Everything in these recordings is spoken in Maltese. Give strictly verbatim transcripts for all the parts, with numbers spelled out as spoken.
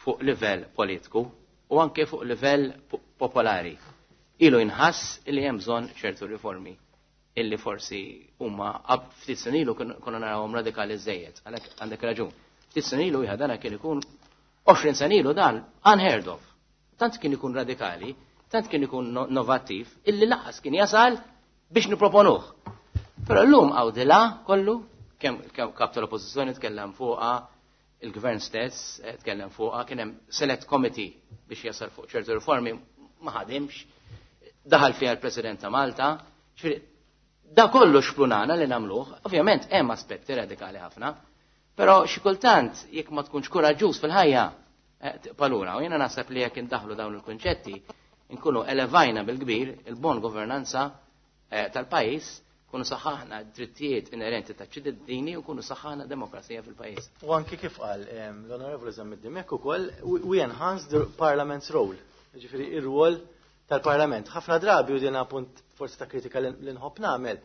fuq livell politiku u anke fuq livell popolari. Ilu jinħass li hemm bżonn ċertu riformi illi forsi huma ftit snin ilu konna narawhom radikali żejjed. Għalhekk għandek raġun. Ftit snin ilu jħadana kien ikun għoxrin sena ilu dan unheard of. Tant kien ikun radikali, tant kien ikun novattiv, illi laqas kien jasal biex niproponuh. Però llum għawdilha kollu, kemm kap tal-oppożizzjoni tkellem fuqha, il-gvern stess tkellem fuqha, kien hemm select committee biex jasal fuq ċertu riformi ma ħadimx, daħal fiha l-President ta' Malta, da kollu xplunana li nagħmluh, ovvjament hemm aspetti radikali ħafna, però xi kultant jekk ma tkunx kuraġġuż fil-ħajja palura, u jiena naħseb li jekk indaħlu dawn il-kunċetti, nkunu elevajna bil-kbir il-bon governanza tal-pajjiż, kunu saħħaħna drittijiet inerenti ta' ċittadini u kunu saħħaħna demokrazija fil-pajjiż. U anki kif qal l-Onorevoli Zammiddin ukoll, we enhance the Parliament's role. Ġifieri ir-rwol tal-Parlament. Ħafna drabi u dina punt forsi ta' kritika li nħobb nagħmel.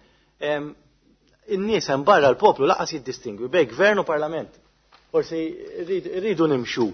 In-nies hemm barra l-poplu laqas jiddistingwi bejn gvern u parlament. Forsi rridu nimxu.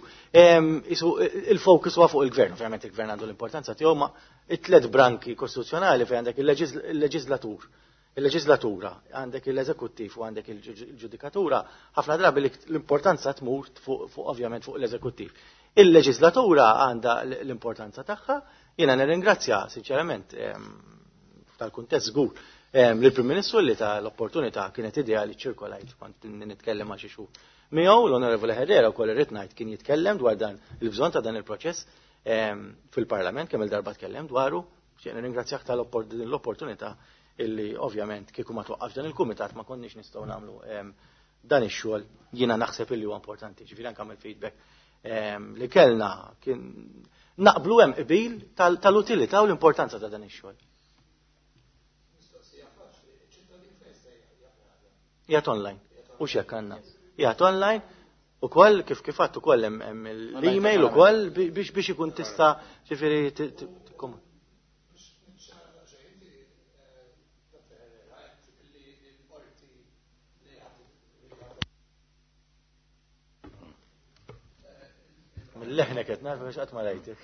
Il-fokus huwa fuq il-gvern, ovvjament il-gvern għandu l-importanza tiegħu ma it-tliet branki kostituzzjonali fejn għandek il-leġislatur, il-leġislatura, għandek l-eżekuttiv u għandek il-ġudikatura, ħafna drabi l-importanza tmur fuq ovvjament fuq l-eżekuttiv. Il-leġislatura għandha l-importanza tagħha, jiena nirringrazzja sinċerament tal-kuntest żgur lill-Prim Ministru li tal-opportunità kienet ideali ċirkolajt kont nitkellem ma' xi xhur. Miegħu l-Onorevoli Herrera wkoll irrid ngħid kien jitkellem dwar dan il-bżonn ta' dan il-proċess fil-Parlament kemm il-darba tkellem dwaru, xi nirringrazzjak tal-opportunità illi ovvjament kieku ma twaqqafx dan il-kumitat ma konniex nistgħu nagħmlu dan ix-xogħol jiena naħseb illi huwa importanti, ġifieri anke feedback li kellna kien naqblu hemm qbil tal-utilità u l-importanza ta' dan ix-xogħol. Jgħat online, u x'jekk għandna. Jgħat online ukoll kif kif għadt ukoll hemm l-email ukoll biex biex ikun tista' ġifieri tikkom. Mill-leħna qed nagħrfu biex qatt ma rajtek.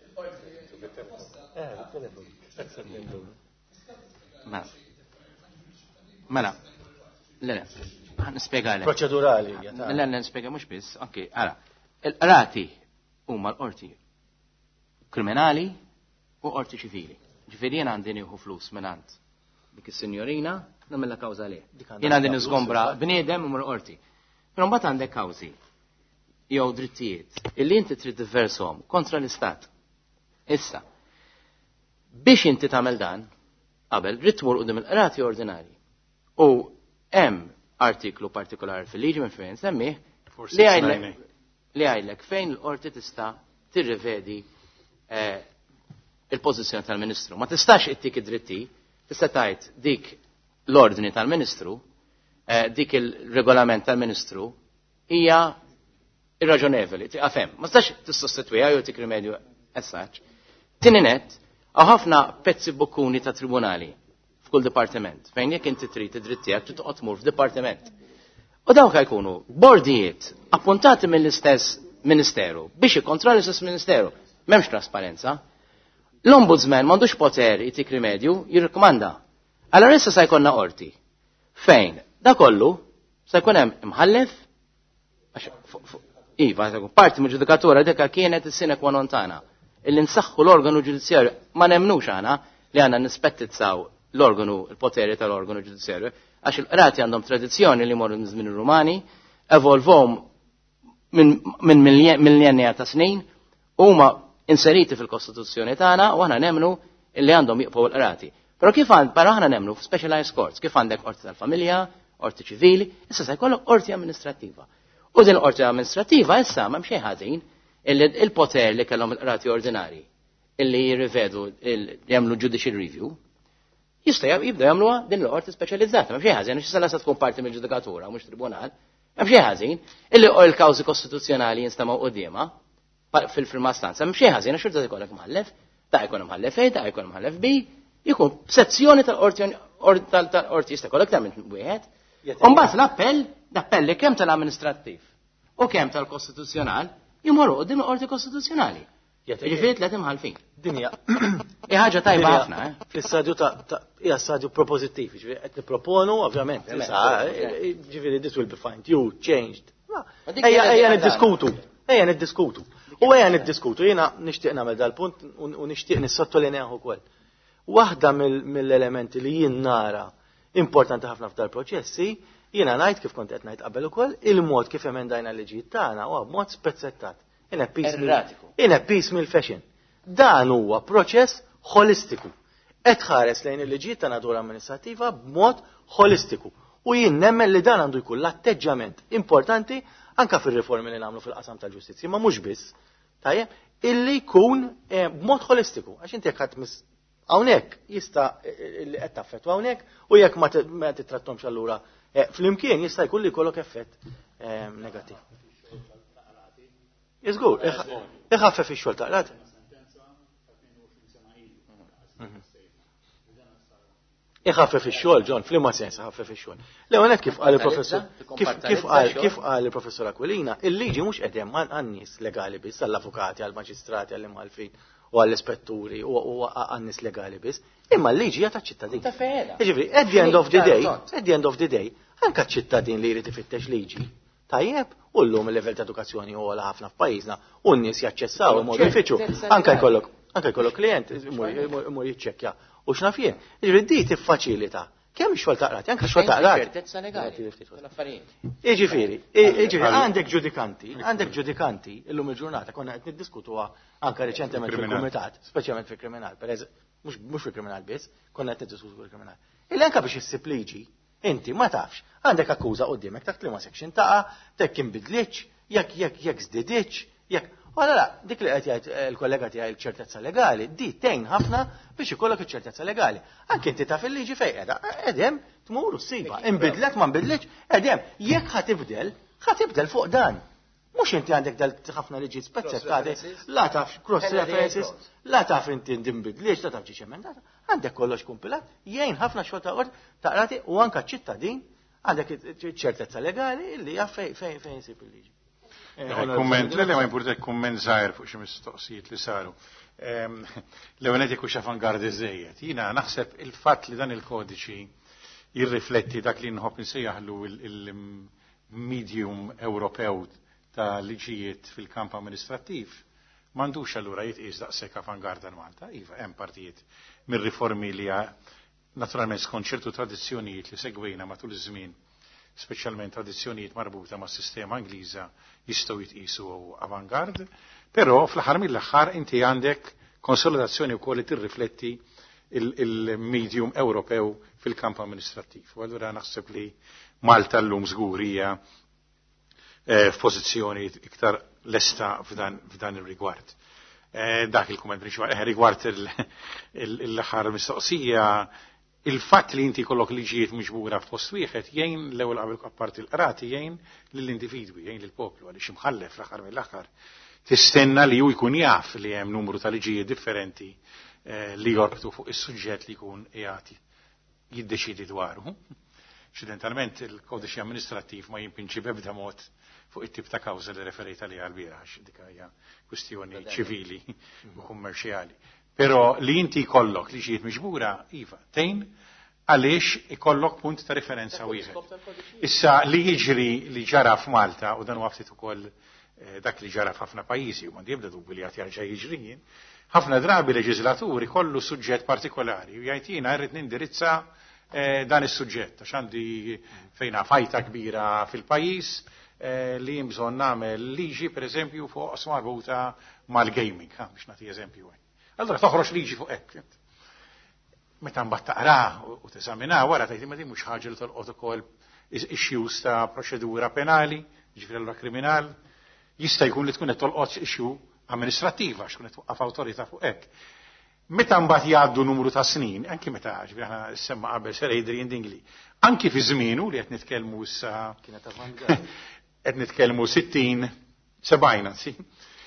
Mela. Mela. Le, nispjegalek. Proċedurali. Le, nispjega mhux biss, anke, ara. Il-qrati huma l-qorti kriminali u qorti ċivili. Ġifieri jien għandi nieħu flus minn għand dik is-sinjorina nagħmilha kawża leh. Jien għandi niżgombra bniedem u qorti. Però mbagħad għandek kawżi jew drittijiet illi inti trid divershom kontra l-istat. Issa, biex inti tagħmel dan, qabel trid tmur qudiem il-qrati ordinarji. U hemm artiklu partikolari fil-liġi minn fejn semmih li għajlek fejn l-qorti tista' tirrivedi il-pożizzjoni tal-Ministru. Ma tistax ittik id-dritti, tista' tgħid dik l-ordni tal-Ministru, dik il-regolament tal-Ministru hija irraġonevoli, tiqafem. Ma tistax tissostitwiha jew tik rimedju as-saġġ. Tieni nett, ħafna pezzi bokkuni ta' tribunali f'kull dipartiment, fejn jekk inti trid id-drittijak trid toqgħod tmur f'dipartiment. U dawk jkunu bordijiet appuntati mill-istess ministeru biex ikkontrolli l-istess ministeru. M'hemmx trasparenza. L-Ombudsman m'għandux poter jtik rimedju, jirrikmanda. Allora issa se jkollna qorti. Fejn? Da kollu se jkun hemm imħallef iva, parti mill-ġudikatura deka kienet is-sine qua non tagħna. Illi nsaħħu l-organu ġudizzjarju ma nemnux għana li għandna nispettizzaw l-organu, il-poteri tal-organu ġudizzjarju, għax il-qrati għandhom tradizzjoni li morru minn rumani, evolvom minn millenja ta' snin, u huma inseriti fil-Kostituzzjoni tagħna u aħna nemnu li għandhom jiqgħu l-qrati. Però kif għand, però aħna nemnu f'specialized courts, kif għandek qorti tal-familja, qorti ċivili, issa se jkollok qorti amministrattiva. U din qorti amministrattiva issa m'hemm xejn ħażin il-poter li kellhom il-qrati ordinari illi jirrivedu jagħmlu judicial review jista' jibda jagħmluha din l-qorti speċjalizzata. M'hemm xejn ħażin għax issa tkun parti mill-ġudikatura mhux tribunal. M'hemm xejn ħażin illi l-kawżi kostituzzjonali jinstamaw qudiema fil-firma stanza. M'hemm xejn ħażin għax xorta jkollok mħallef, ta' jkun mħallef A, ta' jkun mħallef B, jkun sezzjoni tal-qorti tal-qorti jista' jkollok ta' minn wieħed. U mbagħad l-appell, l-appelli kemm tal-amministrattiv u kemm tal-kostituzzjonal jimorru qudiem il-Qorti Kostituzzjonali. Jiġifieri tliet imħalfin. Dinja. Hija ħaġa tajba ħafna, eh? Fis-stadju ta' hija stadju propożittiv, ġifieri qed nipproponu ovvjament. Ġifieri this will be fine-tuned, changed. Ejja niddiskutu, ejja niddiskutu. U ejja niddiskutu, jiena nixtieq nagħmel dal-punt u nixtieq nissottolinjaħ ukoll. Waħda mill-elementi li jien nara importanti ħafna f'dal-proċessi, jiena ngħid kif kont qed ngħid qabel ukoll, il-mod kif emendajna l-liġijiet tagħna huwa b'mod spezzettat. In a piecemeal fashion. Dan huwa proċess holistiku. Qed ħares lejn il-liġijiet ta' natura amministrattiva b'mod holistiku. U jien nemmen li dan għandu jkun l-atteġġament importanti anke fir-riformi li nagħmlu fil-qasam tal-ġustizzja, ma mhux biss. Tajjeb, illi jkun b'mod holistiku. Għax inti jekk ħadd hawnhekk jista' li qed taffettwa hawnhekk u jekk ma titrattomx allura flimkien jista' jkun li jkollok effett negattiv. Iżgur, iħaffef ix-xogħol taqrat. Iħaffef ix-xogħol, John, fl-imma sens iħaffef ix-xogħol. L-ewwel kif qal il-professur kif qal kif qal il-professor Aquilina, il-liġi mhux qed hemm għan-nies legali biss, għall-avukati, għall-maġistrati, għall-imħalfin u għall-ispetturi u għan-nies legali biss, imma l-liġi hija taċ-ċittadin. Jiġifieri, at the end of the day, at the end of the day, anke ċ-ċittadin li jrid ifittex liġi. Tajjeb, u llum il-level ta' edukazzjoni huwa ħafna f'pajjiżna u n-nies jaċċessaw imorru jfittxu. Anke jkollok anke jkollok klient imur jiċċekkja u x'naf jien. Jiġifieri di tiffaċilita. Kemm ix-xogħol taqrati, anke xogħol taqrati. Jiġifieri, jiġifieri għandek ġudikanti, għandek ġudikanti illum il-ġurnata konna qed niddiskutuha anke reċentement fil-kumitat, speċjalment fil-kriminal, pereżempju mhux fil-kriminal biss, konna qed niddiskutu fil-kriminal. Illi anke biex issib liġi, inti ma tafx, għandek akkuża qudiemek taħt liema section taqa', tekk inbidlitx, jekk jekk jekk żdidiċ, jekk. Wara la, dik li qed jgħid il-kollega tiegħi l-ċertezza legali, di tgħin ħafna biex ikollok iċ-ċertezza legali. Anke inti taf il-liġi fejn qiegħda, qegħdem tmur u ssiba, inbidlet ma nbidlitx, qegħdem jekk ħatibdel, ħatibdel fuq dan. Mhux inti għandek dal ħafna liġi spezzettati, la taf cross references, la taf inti ndinbidlitx, la taf ġiex emendata. Għandek kollox kumpilat, jgħin ħafna xogħol ta' qort taqrati u anke ċittadin għandek ċertezza legali li jaf fejn fejn isib il-liġi. Kumment, li ma jimportek kumment żgħir fuq xi mistoqsijiet li saru. L-ewwel qed ikux avangardi żejjed. Jiena naħseb il-fatt li dan il-kodiċi jirrifletti dak li nħobb insejjaħlu il-medium Ewropew ta' liġijiet fil-kamp amministrattiv m'għandux allura jitqies daqshekk avangarda Malta. Iva, hemm partijiet mir-riformi li naturalment skont ċertu tradizzjonijiet li segwejna matul iż-żmien, speċjalment tradizzjonijiet marbuta mas sistema Ingliża jistgħu jitqisu avangard, però fl-aħħar mill-aħħar inti għandek konsolidazzjoni wkoll li tirrifletti il-medium Ewropew fil-kamp amministrattiv. U allura naħseb li Malta llum żgur hija f'pożizzjoni iktar lesta f'dan ir-rigward. Dak il-kumment rigward l-aħħar mistoqsija, il-fatt li inti kollok liġijiet miġbura f'post wieħed jgħin l-ewwel qabel apparti l-qrati jgħin lill-individwi, jgħin lill-poplu għaliex imħallef l-aħħar mill-aħħar tistenna li hu jkun jaf li hemm numru ta' liġijiet differenti li jorbtu fuq is-suġġett li jkun qiegħed jiddeċidi dwaru. Incidentalment il-kodiċi amministrattiv ma jimpinġi b'ebda mod fuq it-tip ta' kawża li referejt għaliha l-bieraħ, dik hija kwistjoni ċivili u kummerċjali. Però li inti jkollok liġijiet miġbura, iva, tejn għaliex ikollok punt ta' referenza wieħed. Issa li jiġri li ġara f'Malta u dan huwa ftit ukoll dak li ġara f'ħafna pajjiżi u m'għandi ebda dubbi li qed jerġa' jiġri jien, ħafna drabi leġislaturi kollu suġġett partikolari u jgħid jiena rrid nindirizza dan is-suġġett għax għandi fejna fajta kbira fil-pajjiż li bżonn nagħmel liġi pereżempju fuq osma marbuta mal-gaming, biex nagħti eżempju. Allora toħroġ liġi fuq hekk. Meta mbagħad taqrah u teżaminah wara tgħid ma din mhux ħaġa li tolqot ukoll issues ta' proċedura penali, jiġifieri allura kriminal, jista' jkun li tkun qed tolqot issue amministrattiva għax tkun qed twaqqaf awtorità fuq hekk. Meta mbagħad jgħaddu numru ta' snin, anke meta ġifieri aħna semma qabel Sir Adrian Dingley, anke fi żmienu li qed nitkellmu issa qed nitkellmu sittin sebgħin anzi.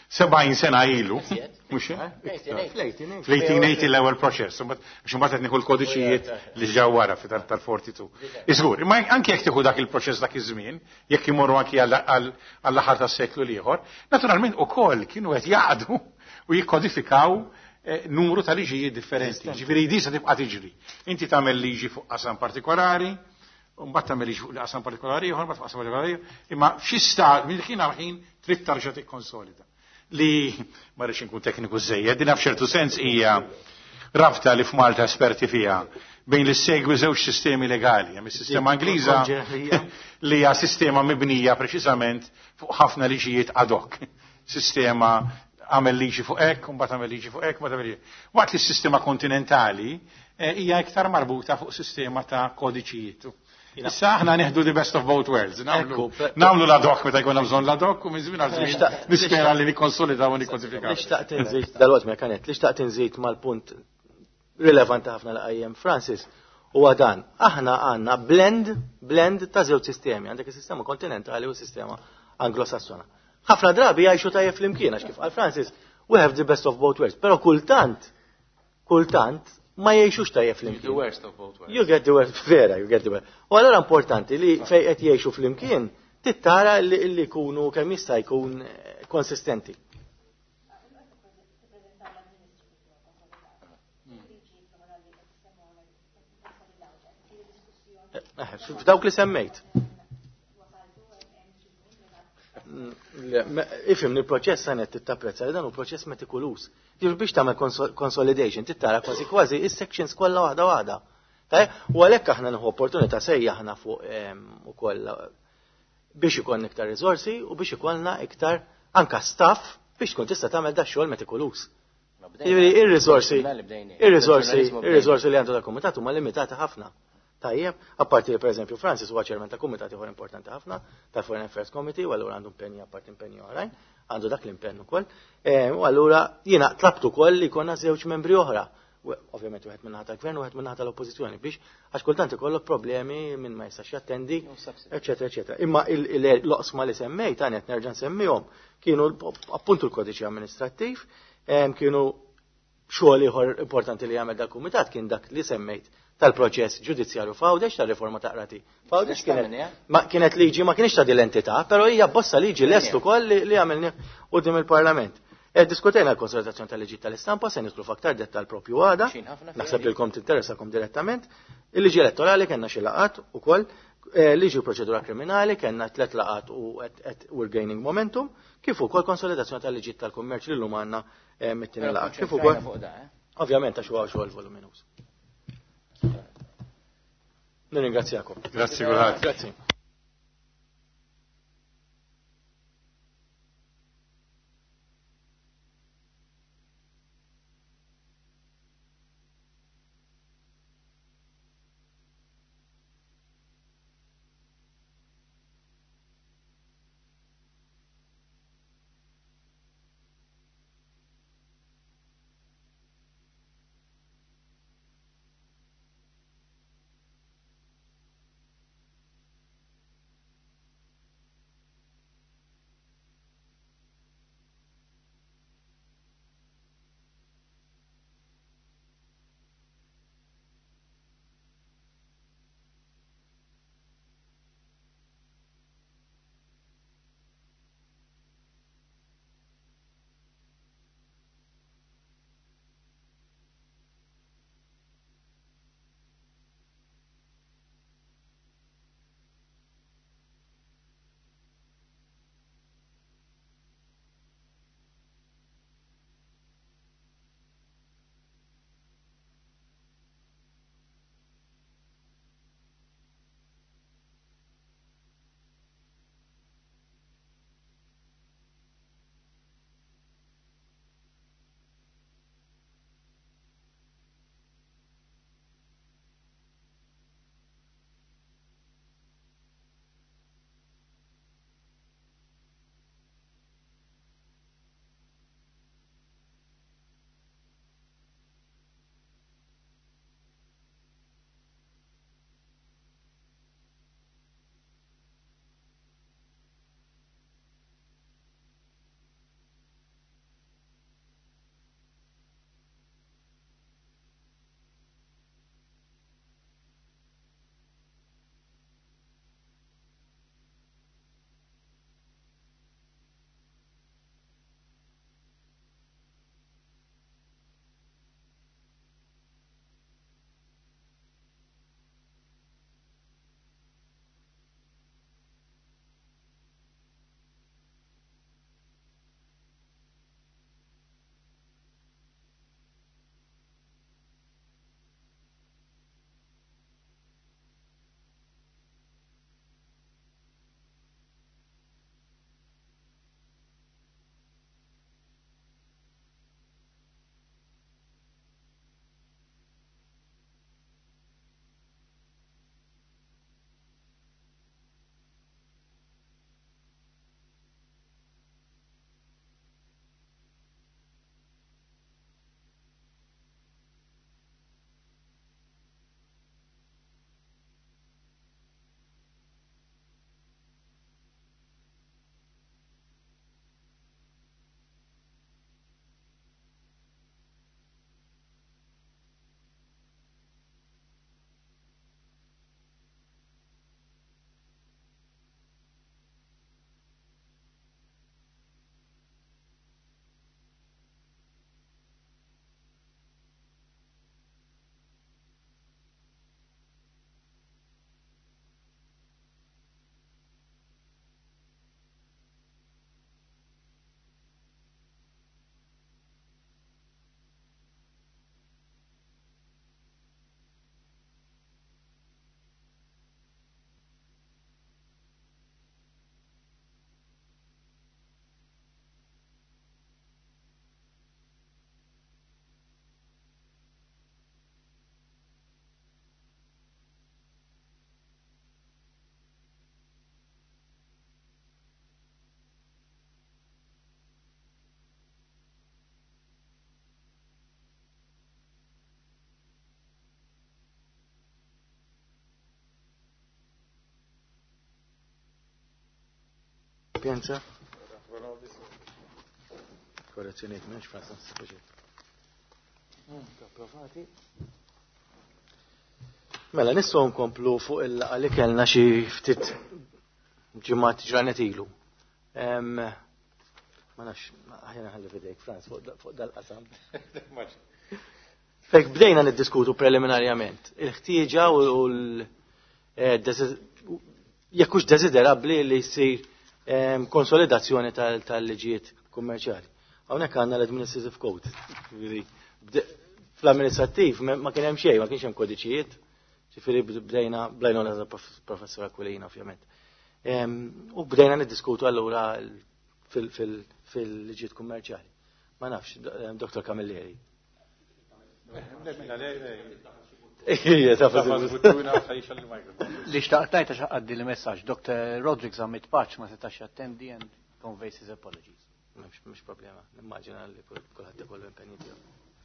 sebgħin sena ilu. Mhux fl-eighteen eighty l-ewwel proċess, biex imbagħad qed nieħu l-kodiċijiet li ġew wara tal-forty-two. Iżgur, imma anke jekk tieħu dak il-proċess dak iż-żmien, jekk imorru anke għall-aħħar tas-seklu ieħor, naturalment ukoll kienu qed jaqdu u jikkodifikaw numru ta' liġijiet differenti. Ġifieri di se tibqa' tiġri. Inti tagħmel liġi fuq qasam partikolari, u mbagħad tagħmel liġi fuq qasam partikolari ieħor, mbagħad fuq qasam partikolari, imma f'xi stat minn ħin għal ħin trid tarġa' tikkonsolida. Li ma rridx inkun tekniku żejjed, din f'ċertu sens hija rabta li f'Malta esperti fiha bejn li segwi żewġ sistemi legali. Hemm is-sistema Angliża li hija sistema mibnija preċiżament fuq ħafna liġijiet ad hoc. Sistema għamel liġi fuq hekk, u mbagħad għamel liġi fuq hekk, mbagħad għamel liġi. Waqt li s-sistema kontinentali hija iktar marbuta fuq sistema ta' kodiċijiet. Issa aħna neħdu the best of both worlds. Nagħmlu l-ad-hoc meta jkun bżonn l-ad-hoc u minn żmien għal żmien nispera li nikkonsolidaw u nikkodifikaw. Li xtaqt inżid dal-waqt ma kanet, li xtaqt inżid mal-punt rilevanti ħafna l qajjem Francis huwa dan. Aħna għandna blend blend ta' żewġ sistemi, għandek is-sistema kontinentali u s-sistema anglosassona. Ħafna drabi jgħixu tajjeb flimkien għax kif għal Francis, we have the best of both worlds. Però kultant, kultant ma jgħixux tajjeb flimkien. The worst of both worlds. You get the worst, vera, you get the worst. U allora importanti li fej qed jgħixu flimkien tittara li jkunu kemm jista' jkun konsistenti. F'dawk li semmejt. Ifim li l-proċess għanet tittaprezza li dan u proċess metikulus. Ġifir biex tagħmel consolidation tittara kważi kważi is-sections kollha waħda waħda. U għalhekk aħna nieħu opportunità sejja aħna fuq ukoll biex ikollna iktar riżorsi u biex ikollna iktar anka staff biex tkun tista' tagħmel da xogħol metikulus. Jiġifieri ir-riżorsi ir-riżorsi ir-riżorsi li għandu dak-kumitat huma limitati ħafna. Tajjeb, apparti per eżempju Francis huwa ċermen ta' kumitati ieħor importanti ħafna ta' Foreign Affairs Committee u allura għandu impenni apparti impenni oħrajn, għandu dak l-impenn ukoll. U allura jiena tlabtu ukoll li jkollna żewġ membri oħra. Ovvjament wieħed minn naħa tal-gvern u wieħed minn naħa tal-oppożizzjoni biex għax kultant ikollok problemi minn ma jistax jattendi, eċetera, eċetera. Imma l-oqsma li semmejt għan qed nerġa' nsemmihom kienu appuntu l-kodiċi amministrattiv, kienu xogħol ieħor importanti li jagħmel dal-kumitat kien dak li semmejt tal-proċess ġudizzjarju fawdex tal-riforma ta' qrati. Fawdex kienet liġi ma kienx ta' din l-entità, però hija bossa liġi lest ukoll li għamilni qudiem il-Parlament. Diskutejna l-konsolidazzjoni tal-liġi tal-istampa se nidħlu f'aktar dettal propju għada, naħseb li lkom tinteressakom direttament. Il-liġi elettorali kellna xi laqat ukoll, liġi proċedura kriminali kellna tliet laqat u we're gaining momentum, kif ukoll konsolidazzjoni tal-liġi tal-kummerċ li llum għandna mit-tieni laqat. Kif ukoll ovvjament għax huwa xogħol voluminus. Nirringrazzjakom. Grazie, grazie. Grazie. Sapienza? Korrezzjoniet mhux Franza Sapienza. Approvati. Mela nistgħu nkomplu fuq il-laqgħa li kellna xi ftit ġimgħat ġranet ilu. Ma nafx, ħajna ħalli fidejk Franz fuq dal-qasam. Fek bdejna niddiskutu preliminarjament il-ħtieġa u l jekk hux desiderabbli li jsir konsolidazzjoni tal-liġijiet kummerċjali. Hawnhekk għandna l-administrative code. Fl-amministrattiv ma kien hemm xejn, ma kienx hemm kodiċijiet. Ġifieri bdejna blajna l professor Aquilina ovvjament. U bdejna niddiskutu allura fil-liġijiet kummerċjali. Ma nafx, Doktor Camilleri. Li xtaqtajt għax għaddi l-messaġġ, Doktor Rodriguez għamit paċ ma setax attendi and conveys his apologies. Mhux problema, nimmaġina li kulħadd ikollu impenji tiegħu.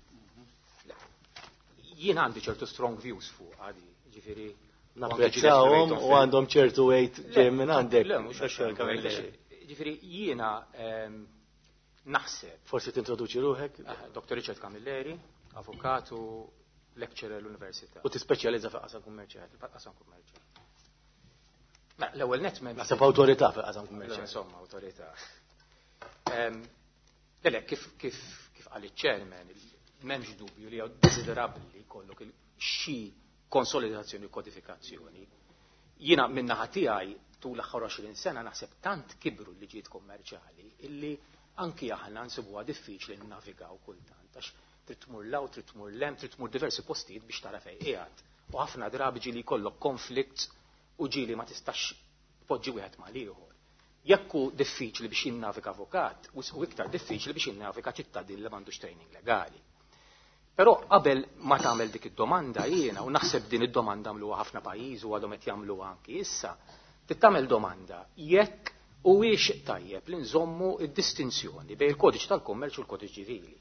Jien għandi ċertu strong views fuq għadi, ġifieri napprezzawhom u għandhom ċertu weight ġej minn għandek. Ġifieri jiena naħseb. Forsi tintroduċi ruħek? Doktor Richard Camilleri, avukatu, lecturer l-Università. U tispeċjalizza fi qasam kummerċjali. Qasam kummerċjali. Ma l-ewwel net m'hemm. Naħseb awtorità fi qasam kummerċjali. Insomma, awtorità. Lele, kif kif kif qal iċ-chairman, m'hemmx dubju li hawn desiderabbli jkollok xi konsolidazzjoni u kodifikazzjoni. Jiena minn naħa tiegħi tul l-aħħar għoxrin sena naħseb tant kibru l-liġijiet kummerċjali illi anki aħna nsibuha diffiċli nnavigaw kultant għax trid tmur law, trid tmur lem, trid tmur diversi postijiet biex tara fejn qiegħed. U ħafna drabi ġieli jkollok konflitt u ġieli ma tistax tpoġġi wieħed mal ieħor. Jekk hu diffiċli biex jinnavika avukat, u iktar diffiċli biex jinnavika ċittadin li m'għandux training legali. Però qabel ma tagħmel dik id-domanda jiena u naħseb din id-domanda għamluha ħafna pajjiżi u għadhom qed jagħmluha anki issa, tittamel domanda jekk huwiex tajjeb li nżommu d-distinzjoni bejn il-kodiċ tal-kummerċ u l-kodiċ ċivili.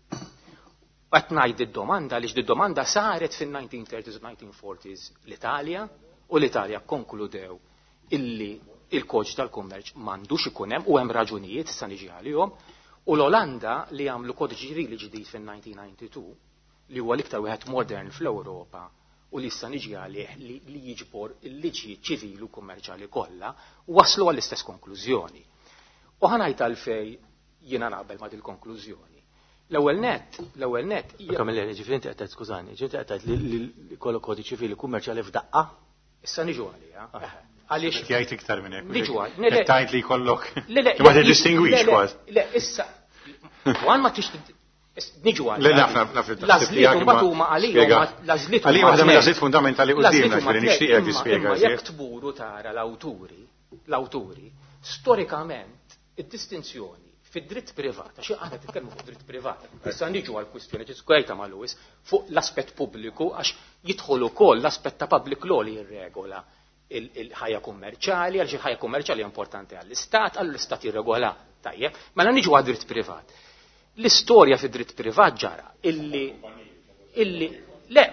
Qed ngħid id-domanda għaliex id-domanda saret fin-nineteen thirties u nineteen forties l-Italja u l-Italja konkludew illi il-kodiċ tal-kummerċ m'għandux ikun hemm u hemm raġunijiet issa niġi għalihom u l-Olanda li għamlu kodiċ ċivili ġdid fin-nineteen ninety-two li huwa l-iktar wieħed modern fl-Ewropa u li issa niġi għalih li, li jiġbor il-liġi ċivili u kummerċjali kollha waslu għall-istess konklużjoni. U ħanajt għalfej jiena naqbel ma' dil-konklużjoni. L-ewwel net, l-ewwel net. Kamilleri, ġifieri inti qed skużani, ġifieri qed li kollok kodiċ ċivili kummerċjali f'daqqa? Issa niġu għalija. Għaliex jgħid iktar minn hekk. Niġu għal. Tajt li jkollok. Ma tiddistingwix kważi. Le, issa. Għan ma tix niġu għal. Le naf naf L-għażliet mbagħad huma għalihom l-għażliet. Għalihom waħda mill-għażliet fundamentali qudiemna ġifieri nixtieqek tispjega. Jekk tburu tara l-awturi, l-awturi, storikament id-distinzjoni fid-dritt privat, xi aħna titkellmu fuq dritt privat. Issa niġu għal kwistjoni ġiskwejta ma' Lewis fuq l-aspett pubbliku għax jidħol ukoll l-aspett ta' public law li jirregola il-ħajja kummerċjali, għaliex il-ħajja kummerċjali importanti għall-istat, għall-istat jirregola tajjeb, mela niġu għal dritt privat. L-istorja fid-dritt privat ġara illi illi le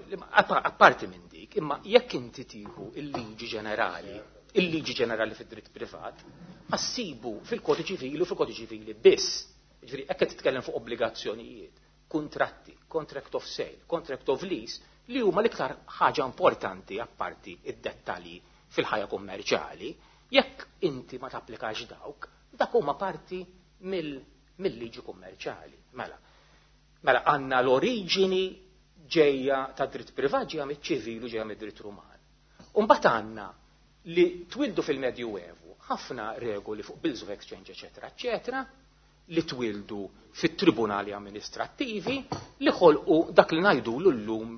apparti minn dik, imma jekk inti tieħu il-liġi ġenerali, il-liġi ġenerali fid-dritt privat, assibu fil-kodiċi ċivili u fil-kodiċi ċivili biss. Ġifieri hekk qed titkellem fuq obbligazzjonijiet, kuntratti, contract of sale, contract of lease, li huma l-iktar ħaġa importanti apparti id-dettalji fil-ħajja kummerċjali, jekk inti ma tapplikax dawk, dak huma parti mill-liġi kummerċjali. Mela, mela għandna l-oriġini ġejja ta' dritt privat ġejja miċ-ċivili ġejja mid-dritt ruman. U mbagħad għandna li twildu fil-Medju Evu ħafna regoli fuq bills of exchange, eċetera, eċetera, li twildu fit-tribunali amministrattivi li ħolqu dak li ngħidulu llum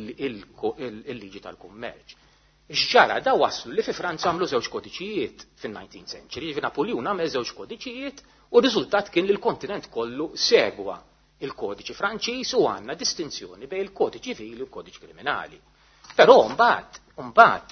il-liġi tal-kummerċ. X'ġara da waslu li fi Franza għamlu żewġ kodiċijiet fin-nineteenth century, fi Napoleon għamel żewġ kodiċijiet u r-riżultat kien li l-kontinent kollu segwa il-kodiċi Franċiż u għandna distinzjoni bejn il-kodiċi ċivili u l-kodiċi kriminali. Però mbagħad, mbagħad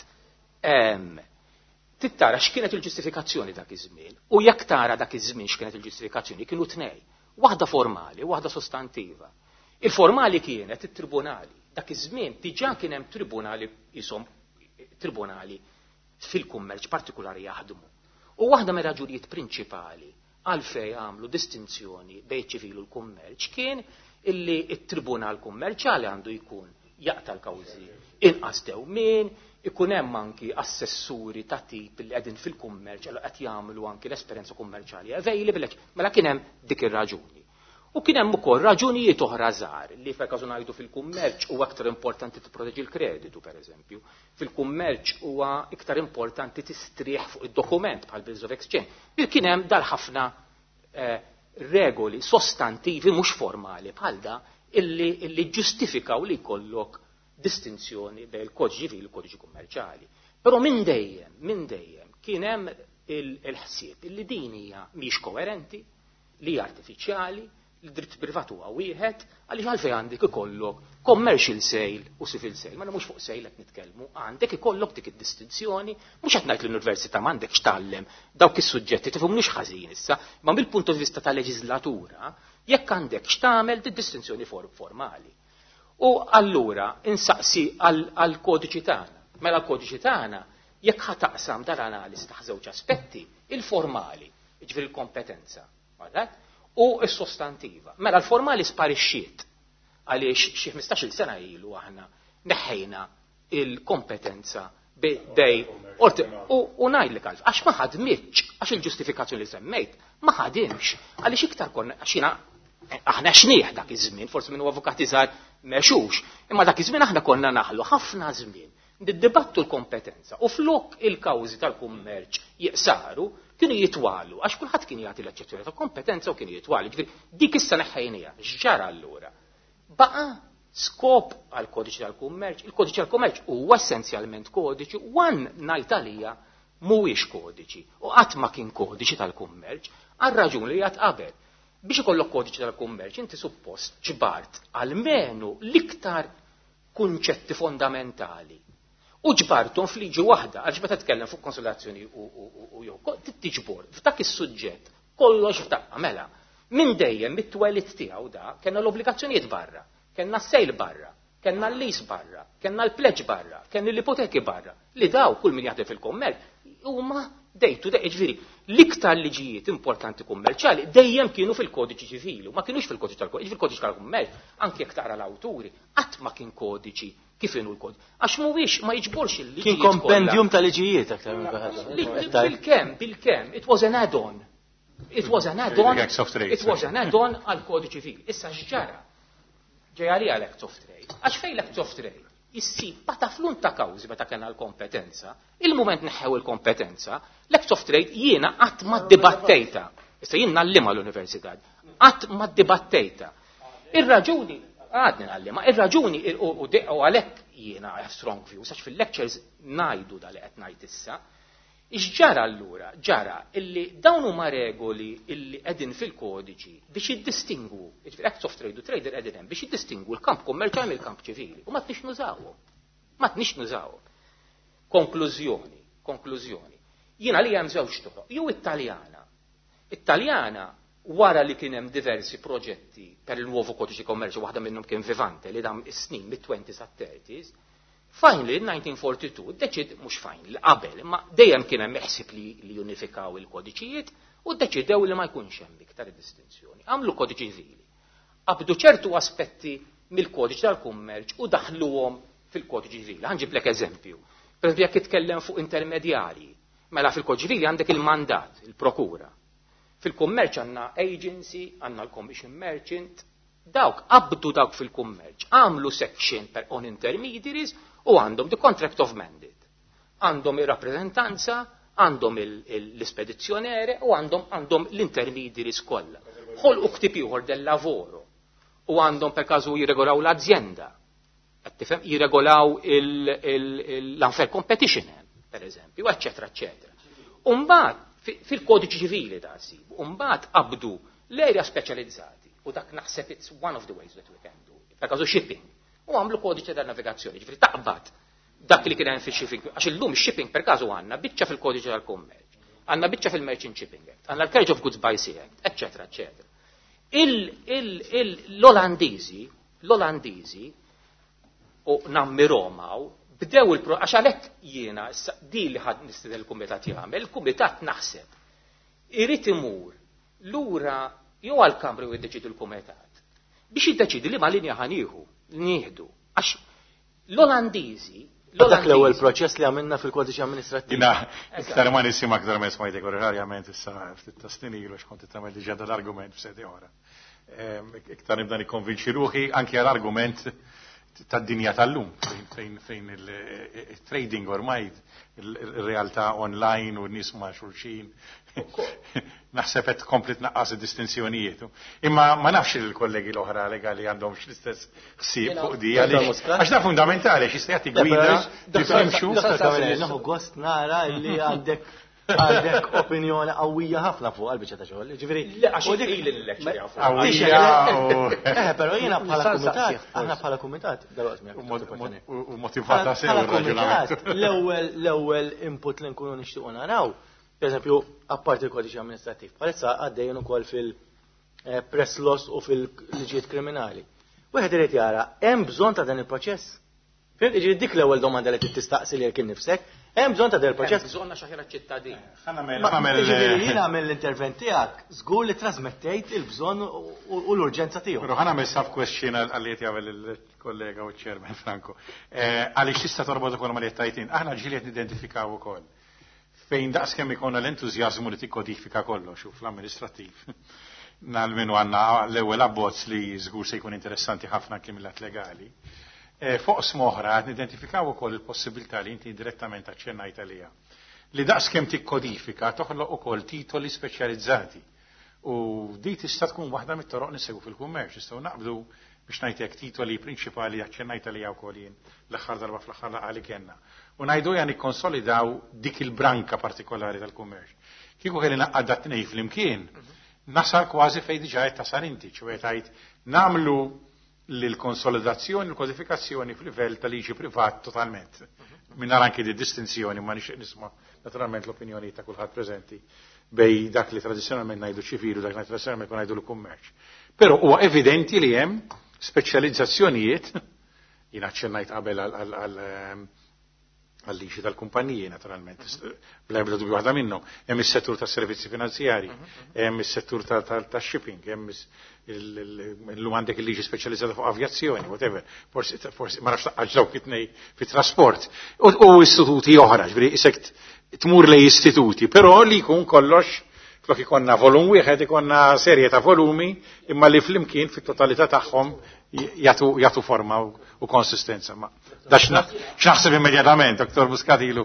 tittara x'kienet il-ġustifikazzjoni dak iż-żmien u jekk tara dak iż-żmien x'kienet il-ġustifikazzjoni kienu tnej, waħda formali, waħda sostantiva. Il-formali kienet it-tribunali. Dak iż-żmien diġà kien hemm tribunali isom tribunali fil-kummerċ partikolari jaħdmu. U waħda me raġunijiet prinċipali għalfej għamlu distinzjoni bejn ċivil u l-kummerċ kien illi it-tribunal kummerċali għandu jkun jaqta l-kawżi inqas dewmien, ikun hemm anki assessuri ta' tip li qegħdin fil-kummerċ għal qed jagħmlu anki l-esperjenza kummerċjali available, mela kien hemm dik ir-raġuni. U kien hemm ukoll raġunijiet oħra żgħar li f'każu ngħidu fil-kummerċ huwa aktar importanti tipproteġi l-kreditu pereżempju. Fil-kummerċ huwa iktar importanti tistrieħ fuq id-dokument bħal bills of exchange. Il kien hemm dal ħafna eh, regoli sostantivi mhux formali bħal da illi, illi ġustifikaw li jkollok distinzjoni bejn il-kodiċi ċivili u il-kodiċi kummerċjali. Però minn dejjem, minn dejjem kien hemm il-ħsieb illi din hija mhix koerenti, li hija artifiċjali, l-dritt privat huwa wieħed, għaliex għalfejn għandek ikollok commercial sale u civil sale. Ma mhux fuq sale qed nitkellmu, għandek ikollok dik id-distinzjoni, mhux qed ngħid l-università m'għandekx tgħallem dawk is-suġġetti tifhimniex ħażin issa, ma mill-punt di vista tal-leġislatura jekk għandek x'tagħmel dik-distinzjoni formali. U allura insaqsi għall-kodiċi tagħna. Mela l-kodiċi tagħna jekk ħataqsam dal-analiż ta' żewġ aspetti, il-formali, jiġifieri il-kompetenza, u s-sostantiva. Mela l-formali sparixxiet għaliex xi ħmistax-il sena ilu aħna neħħejna il-kompetenza bej u ngħidlek għalf għax ma ħadmitx għax il-ġustifikazzjoni li semmejt ma ħadimx għaliex iktar konna għaxina aħna xnieħ dak iż-żmien, forsi minnu avukati żgħar mexux, imma dak iż-żmien aħna konna naħlu ħafna żmien niddibattu l-kompetenza u flok il-kawżi tal-kummerċ jiqsaru kienu jitwalu, għax kulħadd kien jagħti l-eċċezzjoni ta' kompetenza u kienu jitwalu. Ġifieri dik issa neħħejnija, x'ġara allura? Baqa' skop għal kodiċi tal-kummerċ, il-kodiċi tal-kummerċ huwa essenzjalment kodiċi, wan ngħid għalija mhuwiex kodiċi u qatt ma kien kodiċi tal-kummerċ, għal raġun li jgħid qabel. Biex ikollok kodiċi tal-kummerċ inti suppost ġbart almenu l-iktar kunċetti fondamentali. U ġbartum fliġi waħda, għalx meta tkellem fuq konsolazzjoni u jew tiġbor f'dak is-suġġett kollox f'daqqa mela. Minn dejjem mit-twelid tiegħu da kellna l-obbligazzjonijiet barra, kellna s-sejl barra, kellna l-lease barra, kellna l-pledge barra, kellna l-ipoteki barra. Li daw kull min jaħdem fil-kommerċ huma dejtu dej ġifieri l-iktar liġijiet importanti kummerċjali dejjem kienu fil-kodiċi ċivili, ma kienux fil-kodiċi tal-kummerċ, fil-kodiċi tal-kummerċ, anke jekk tara l-awturi, qatt ma kien kodiċi kif inhu l-kod. Għax mhuwiex ma jiġborx il-liġijiet. Kien kompendium ta' liġijiet aktar minn bil-kemm, bil-kemm, it was an add-on. It was an add-on. It was an add-on għal kodiċi ċivili. Issa x'ġara? Ġejja għal act of trade. Għax fejn l-act of trade? Issib pataflun ta' kawżi meta kellna l-kompetenza, il-mument neħħew il-kompetenza, l-act of trade jiena qatt ma dibattejta. Issa jien nallima l-università, qatt ma dibattejta. Ir-raġuni għadni nallima, ir-raġuni u għalhekk jiena I have strong views, għax fil-lectures ngħidu da li qed ngħid issa. Ix'ġara allura? Ġara illi dawn huma regoli illi qegħdin fil-kodiċi biex jiddistingwu, act of trade u trader qegħdin hemm biex jiddistingwu l-kamp kummerċjali mill-kamp ċivili u ma tnix nużawhom. Ma tnix nużawhom. Konklużjoni, konklużjoni. Jiena li hemm żewġ toroq, jew Italjana. Italjana wara li kien hemm diversi proġetti per il-nuovo kodiċi kommerċi, waħda minnhom kien Vivante li dam is-snin mid-twenties għat-thirties. Finally, in nineteen forty-two, deċid, mux finally, qabel, ma dejjem kien hemm meħsib li, li unifikaw il-kodiċijiet u deċidew li ma jkunx hemm iktar distinzjoni. Għamlu kodiċi ċivili. Qabdu ċertu aspetti mill-kodiċi tal-kummerċ u daħluhom fil-kodiċi ċivili. Ħanġiblek eżempju. Per esempio, jekk titkellem fuq intermedjarji, mela fil-kodiċi ċivili għandek il-mandat, il-prokura. Fil-kummerċ għandna agency, għandna l-commission merchant, dawk qabdu dawk fil-kummerċ, għamlu section per on intermediaries u għandhom the contract of mandate. Għandhom ir-rappreżentanza, għandhom l-ispedizzjonere u għandhom għandhom l-intermediaries kollha. Ħolqu ktib ieħor del lavoro u għandhom per każu jirregolaw l-azienda. Qed tifhem jirregolaw l-unfair competition per eżempju, eċetera, eċetera. U mbagħad fil-kodiċi ċivili da sibu, u mbagħad qabdu l-area speċjalizzati u dak naħseb it's one of the ways that we can do. Per każu shipping. U għamlu kodiċi ta' navigazzjoni, ġifri taqbad dak li kien hemm fix-shipping, għax illum ix-shipping per każu għandna biċċa fil-kodiċi tal-kummerċ, għandna biċċa fil-Merchant Shipping Act, għandna l-Carriage of Goods by Sea Act, eċetera, eċetera. L-Olandiżi, l-Olandiżi u nammiromaw bdew il-pro għax għalhekk jiena di li ħadd nistid il-kumitat jagħmel, il-kumitat naħseb irid imur lura jew għall-Kamra u jiddeċidu l-kumitat biex jiddeċidi li ma linja ħanieħu nieħdu għax l-Olandiżi dak l-ewwel proċess li għamilna fil-kodiċi amministrattiv. Jina, iktar ma nisim aktar ma smajtek ordinarjament issa ftit ta' snin ilu x'kont tagħmel diġà dal-argument f'sedi oħra. Iktar nibda nikkonvinċi ruħi anke għall-argument tad-dinja tal-lum fejn fejn il-trading ormai il-realtà online u n-nies ma' xulxin. Naħseb qed komplet naqqas id-distinzjonijiet. Imma ma nafx il-kollegi l-oħra legali għandhom l-istess ħsieb fuq di għax da fundamentali xi jagħti gwida tifhimxu. Naħu gost nara li għandek għandek opinjoni qawwija ħafna fuq għal-biċċa ta' xogħol. Ġifieri għax ili l-leċċerja fuq. Qawwija Eh, però jiena bħala kumitat, aħna bħala kumitat u motivata sew ir-raġunament. L-ewwel l-ewwel input li nkunu nixtiequ naraw, pereżempju, apparti il-kodiċi amministrattiv, bħalissa għaddejjin ukoll fil-press loss u fil-liġijiet kriminali. Wieħed irid jara, hemm bżonn ta' dan il-proċess. Fimt, iġifieri dik l-ewwel domanda li tistaqsi li kien nifsek, hemm bżonn ta' dan il-proċess. Hemm bżonn xi ħaġa ċittadin. Ġifieri jien għamel l-intervent tiegħek, żgur li trasmettejt il-bżonn u l-urġenza tiegħu. Però ħana minn sub question għalli qed jagħmel il-kollega u ċ-chairman Franco. Għaliex tista' torbod ukoll ma li tajtin, aħna ġieli qed nidentifikaw ukoll fejn daqskemm ikonna l-entużjażmu li tikkodifika kollox u fl-amministrattiv. Nalmenu għandna l-ewwel abbozz li żgur se jkun interessanti ħafna kemm il-att legali. Fuq smoħra għad nidentifikaw ukoll il-possibilità li inti direttament aċċennajt għalija. Li daqskemm tikkodifika toħloq ukoll titoli speċjalizzati. U di tista' tkun waħda mit-toroq nisegwu fil-kummerċ, nistgħu naqbdu biex ngħidlek titoli prinċipali aċċennajt għalija wkoll jien l-aħħar darba fl-aħħar laqali kellna. U ngħidu ja nikkonsolidaw dik il-branka partikolari tal-kummerċ. Kieku kelli naqqad dat-tnej flimkien, nasal kważi fejn diġà qed tasal inti, ċewwet tgħid nagħmlu l-konsolidazzjoni, l-kodifikazzjoni fil-livell tal-liġi privat totalment. Minnar anki di distinzjoni, ma nixtieq nisma' naturalment l-opinjoni ta' kulħadd preżenti bej dak li tradizzjonalment ngħidu ċivilu, dak li tradizzjonalment ngħidu l-kummerċ. Però huwa evidenti li hemm speċjalizzazzjonijiet, jien aċċennajt qabel għal-liġi tal-kumpaniji naturalment, bl-ebda dubju waħda minnhom, hemm is-settur tas-servizzi finanzjari, hemm is-settur tax-shipping, hemm illum għandek il-liġi speċjalizzata fuq avjazzjoni, whatever, forsi ma nafx taqqaġ dawk it-tnej fit-trasport. U istituti oħra, ġifieri isek tmur lej istituti, però li jkun kollox flok ikonna volum wieħed ikonna serje ta' volumi imma li flimkien fit-totalità tagħhom jagħtu forma u konsistenza. Ma da x'naħseb immedjatament, Doktor Muscatilu.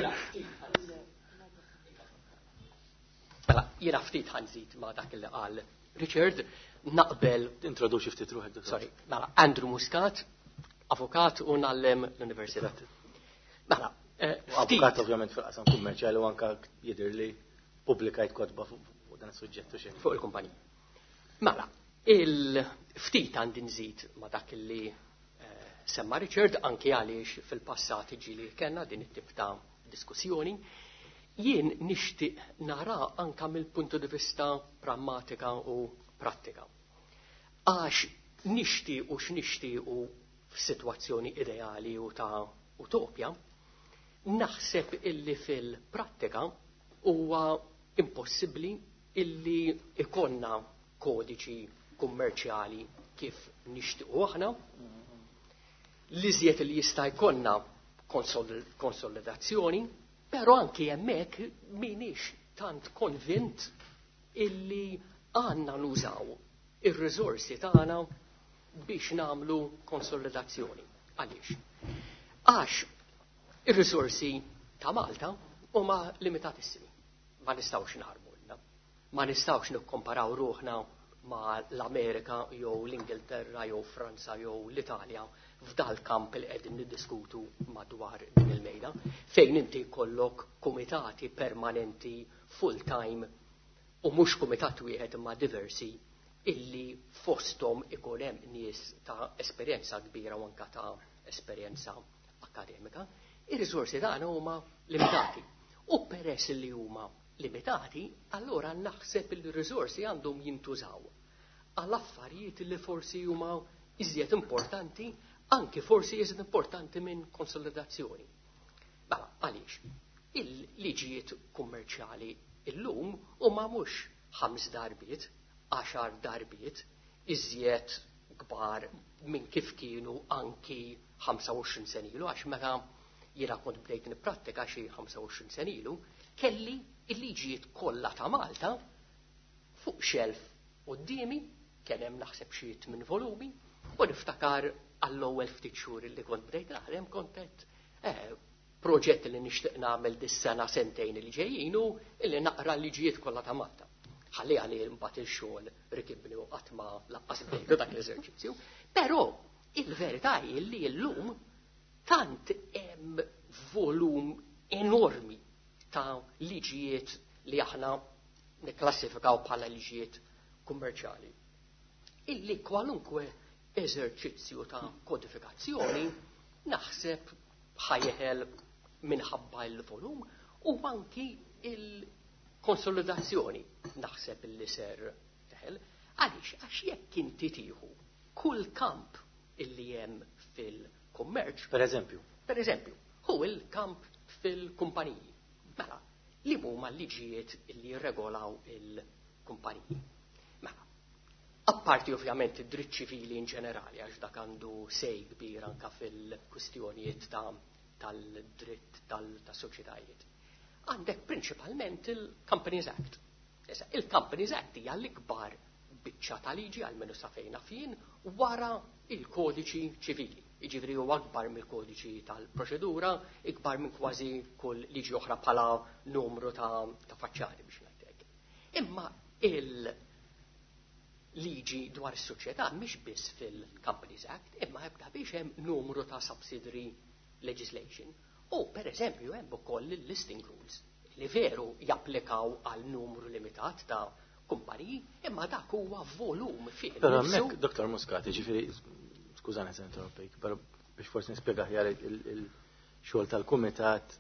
Mela, jiena ftit ħanżid ma' dak li qal Richard, naqbel introduċi ftit ruħek. Sorry, mela Andrew Muscat, avukat u nallem l-Università. Mela, avukat ovvjament fil-qasam kummerċjali u anke jidher li pubblikajt kodba fuq dan is-suġġett u xejn fuq il-kumpanija. Mela, il-ftit għandi nżid ma' dak li semma Richard anke għaliex fil-passat ġili kellna din it-tip ta' diskussjoni. Jien nixtieq nara anke mill-puntu di vista prammatika u prattika. Għax nixtiequ x'nixtiequ f'sitwazzjoni ideali u ta' utopja, naħseb illi fil-prattika huwa impossibbli illi ikonna kodiċi kummerċjali kif nixtiequ aħna, li żjed li jista' jkollna konsolidazzjoni, però anke hemmhekk m'iniex tant konvint illi għandna nużaw ir-riżorsi tagħna biex nagħmlu konsolidazzjoni. Għaliex? Għax ir-riżorsi ta' Malta huma limitatissimi. Ma nistgħux naħarbu. Ma nistgħux nikkomparaw ruħna ma' l-Amerika jew l-Ingilterra jew Franza jew l-Italja f'dal kamp li qegħdin niddiskutu madwar din il-mejda, fejn inti jkollok kumitati permanenti full-time u mhux kumitat wieħed imma diversi illi fosthom ikun hemm nies ta' esperjenza kbira u anke ta' esperjenza akademika. Ir-riżorsi tagħna huma limitati. U peress li huma limitati, allora naħseb il riżorsi għandhom jintużaw għall affarijiet li forsi huma iżjed importanti anki forsi jiżd importanti minn konsolidazzjoni. Mela, għaliex, il-liġijiet kummerċjali illum huma mhux ħames darbiet, għaxar darbiet, iżjed kbar minn kif kienu anki ħamsa u għoxrin sen ilu, għax meta jiena kont bdejt nipprattika xi ħamsa u għoxrin sen ilu, kelli il-liġijiet kollha ta' Malta fuq xelf qudiemi, kien hemm naħseb xi minn volumi, u niftakar għall-ewwel ftit xhur li kont bdejt naħdem kontent eh, proġett li nixtieq nagħmel dis-sena sentejn li ġejjin hu illi naqra l-liġijiet kollha ta' Malta. Ħalli għali mbagħad il-xogħol rikibni u qatt ma laqqas bdejtu dak l-eżerċizzju. Però il-verità hi li llum tant hemm volum enormi ta' liġijiet li aħna nikklassifikaw bħala liġijiet kummerċjali. Illi kwalunkwe eżerċizzju ta' kodifikazzjoni naħseb ħajjeħel minħabba l-volum u anki il-konsolidazzjoni naħseb illi ser teħel. Għaliex, għax jekk inti tieħu kull kamp illi hemm fil-kummerċ. Per eżempju. Per eżempju, hu il-kamp fil-kumpaniji. Mela, li huma l-liġijiet illi jirregolaw il-kumpaniji. Mela, apparti ovvjament id-dritt ċivili in ġenerali, għax dak għandu sej kbir anka fil-kwistjonijiet ta' tal-dritt tal-soċjetajiet. Għandek prinċipalment il-Companies Act. Il-Companies Act hija l-ikbar biċċa ta' liġi għalmenu sa fejna fien wara il-kodiċi ċivili. Jiġifieri huwa akbar mill-kodiċi tal-proċedura, ikbar minn kważi kull liġi oħra bħala numru ta' faċċari biex ngħidlek. Imma il- liġi dwar is-soċjetà mhix biss fil-Companies Act, imma jibda biex hemm numru ta' subsidiary legislation. U per eżempju hemm ukoll il-listing rules li veru japplikaw għal numru limitat ta' kumpaniji, imma dak huwa volum fih. Però hemmhekk, Doktor Muscati, ġifieri, skużani se interrompejk, però biex forsi nispjega aħjar il-xogħol tal-kumitat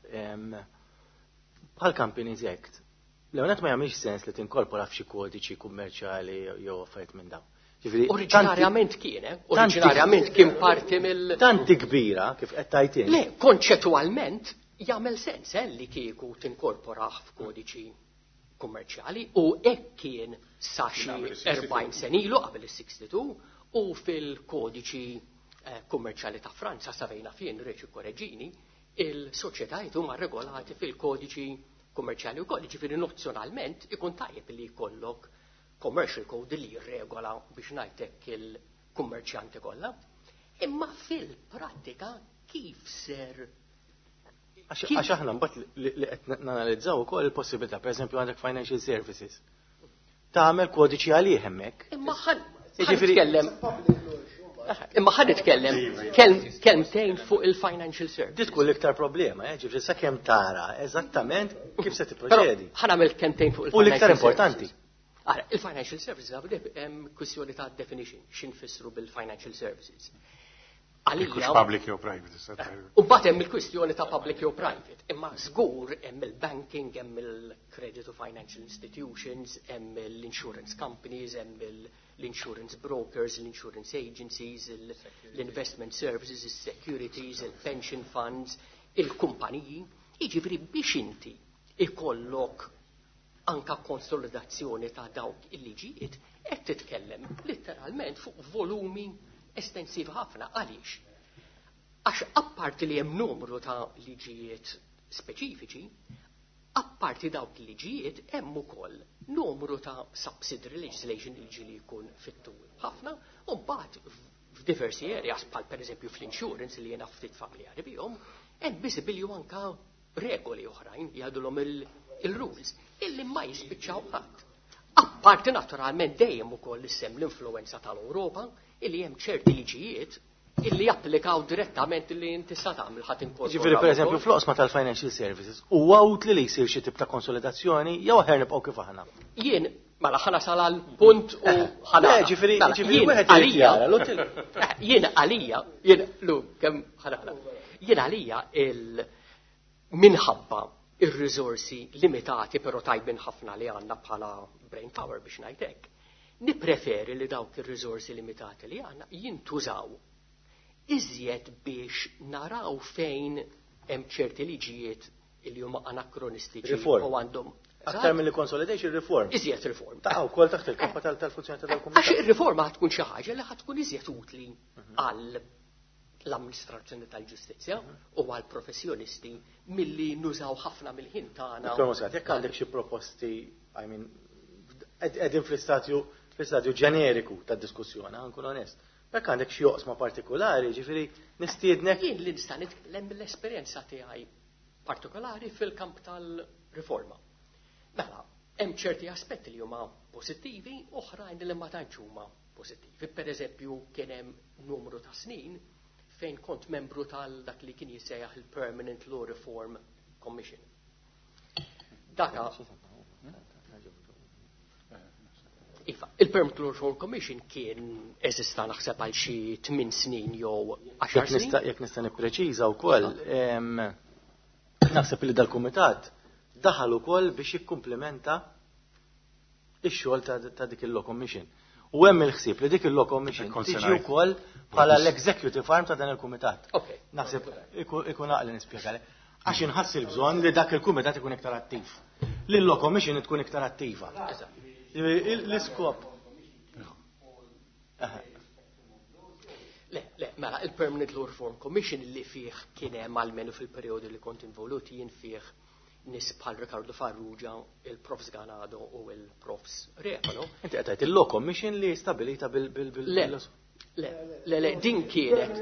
bħal Companies Act. L-għonet ma jagħmilx sens li tinkorpora f'xi kodiċi kummerċjali jew affarijiet minn dawn. Oriġinarjament kien, oriġinarjament kien parti mill- Tanti kbira kif qed tajtin. Le, konċettwalment jagħmel sens li kieku tinkorporah f'kodiċi kummerċjali u hekk kien sa xi erbgħin sen ilu qabel is-sixty-two u fil-kodiċi kummerċjali ta' Franza sa fejna fien reċi korreġini il-soċjetajiet huma regolati fil-kodiċi kummerċjali wkoll, ġifieri nozzjonalment ikun tajjeb li jkollok commercial code li jirregola biex ngħidlek il-kummerċjanti kollha. Imma fil-prattika kif ser Għax aħna mbagħad li qed nanalizzaw ukoll il-possibilità, pereżempju għandek financial services. Tagħmel kodiċi għalih hemmhekk. Imma ħan nitkellem Imma ħan nitkellem kelmtejn fuq il-financial services. Dit tkun l-iktar problema, ġifieri sakemm tara eżattament kif se tipproċedi. Ħan nagħmel kelmtejn fuq il-financial services. U l-iktar importanti. Ara, il-financial services għabdeb hemm kwistjoni ta' definition, x'infissru bil-financial services. Għalija public jew private. U mbagħad hemm il-kwistjoni ta' public jew private, imma żgur hemm il-banking, hemm il-credit u financial institutions, hemm l-insurance companies, hemm l-insurance brokers, l-insurance agencies, l-investment services, il-securities, il-pension funds, il-kumpaniji. Jiġifieri biex inti ikollok anka konsolidazzjoni ta' dawk il-liġijiet, qed titkellem letteralment fuq volumi estensiv ħafna. Għaliex? Għax apparti li hemm numru ta' liġijiet speċifiċi, apparti dawk il-liġijiet hemm ukoll numru ta' subsidiary legislation li ġili jkun fit-tul ħafna, u mbagħad f'diversi areas bħal pereżempju fl-insurance li jiena ftit familjari bihom, hemm biżibilju anka regoli oħrajn jgħidulhom il-rules illi ma jispiċċaw ħadd. Apparti naturalment dejjem ukoll issem l-influenza tal-Ewropa illi hemm ċerti liġijiet illi japplikaw direttament illi inti sa tagħmel ħadd inkorpora. Ġifieri pereżempju fl-oqsma tal-financial services huwa utli li jsir xi tip ta' konsolidazzjoni jew aħjar nibqgħu kif aħna. Jien mela ħana sal għal punt u ħana. Ġifieri ġifieri wieħed għalija. Jien għalija, jien lu kemm ħana. Jien għalija il minħabba ir-riżorsi limitati però tajbin ħafna li għandna bħala brain power biex ngħidlek. Nippreferi li dawk ir-riżorsi limitati li għandna jintużaw iżjed biex naraw fejn hemm ċerti liġijiet li huma anakronistiċi Reform. u għandhom Aktar mill consolidation reform. iżjed riform. Ta' wkoll taħt il-kappa tal-funzjoni Għax tal-Kumitat. ir-riforma tkun xi ħaġa li ħad tkun iżjed utli għal l-amministrazzjoni tal-ġustizzja u għal professjonisti milli nużaw ħafna mill-ħin tagħna. Dottor Mosat, jekk għandek xi proposti, I mean, qegħdin fl-istadju fl-istadju ġeneriku tad-diskussjoni, nkun onest. Jekk għandek xi oqsma partikolari, ġifieri nistiednek. Jien li nista' nitkellem mill-esperjenza tiegħi partikolari fil-kamp tal-riforma. Mela, hemm ċerti aspetti li huma pożittivi, oħrajn li ma tantx huma pożittivi. Pereżempju, kien hemm numru ta' snin fejn kont membru tal dak li kien jissejjaħ il-Permanent Law Reform Commission. Daka Iva, il-Permanent Law Reform Commission kien eżista naħseb għal xi tmien snin jew għaxar snin. Jekk nista' nippreċiża wkoll, naħseb li dal-kumitat daħal ukoll biex jikkumplementa ix-xogħol ta' dik il-Law Commission. U hemm il-ħsieb li dik il-Law Commission tiġi wkoll bħala l-executive arm ta' dan il-kumitat. Naħseb ikun aqli nispjegali. Għax inħass il-bżonn li dak il-kumitat ikun iktar attiv. Li l-Law Commission tkun iktar attiva. L-iskop. Le, le, mela, il-Permanent Law Reform Commission li fih kien hemm almenu fil-perjodu li kont involuti jien fih nis bħal Ricardo Farrugia, il-Profs Ganado u il-Profs Repano. Inti qed il-Law Commission li stabilita bil bil bil Le, le, le, le, din kienet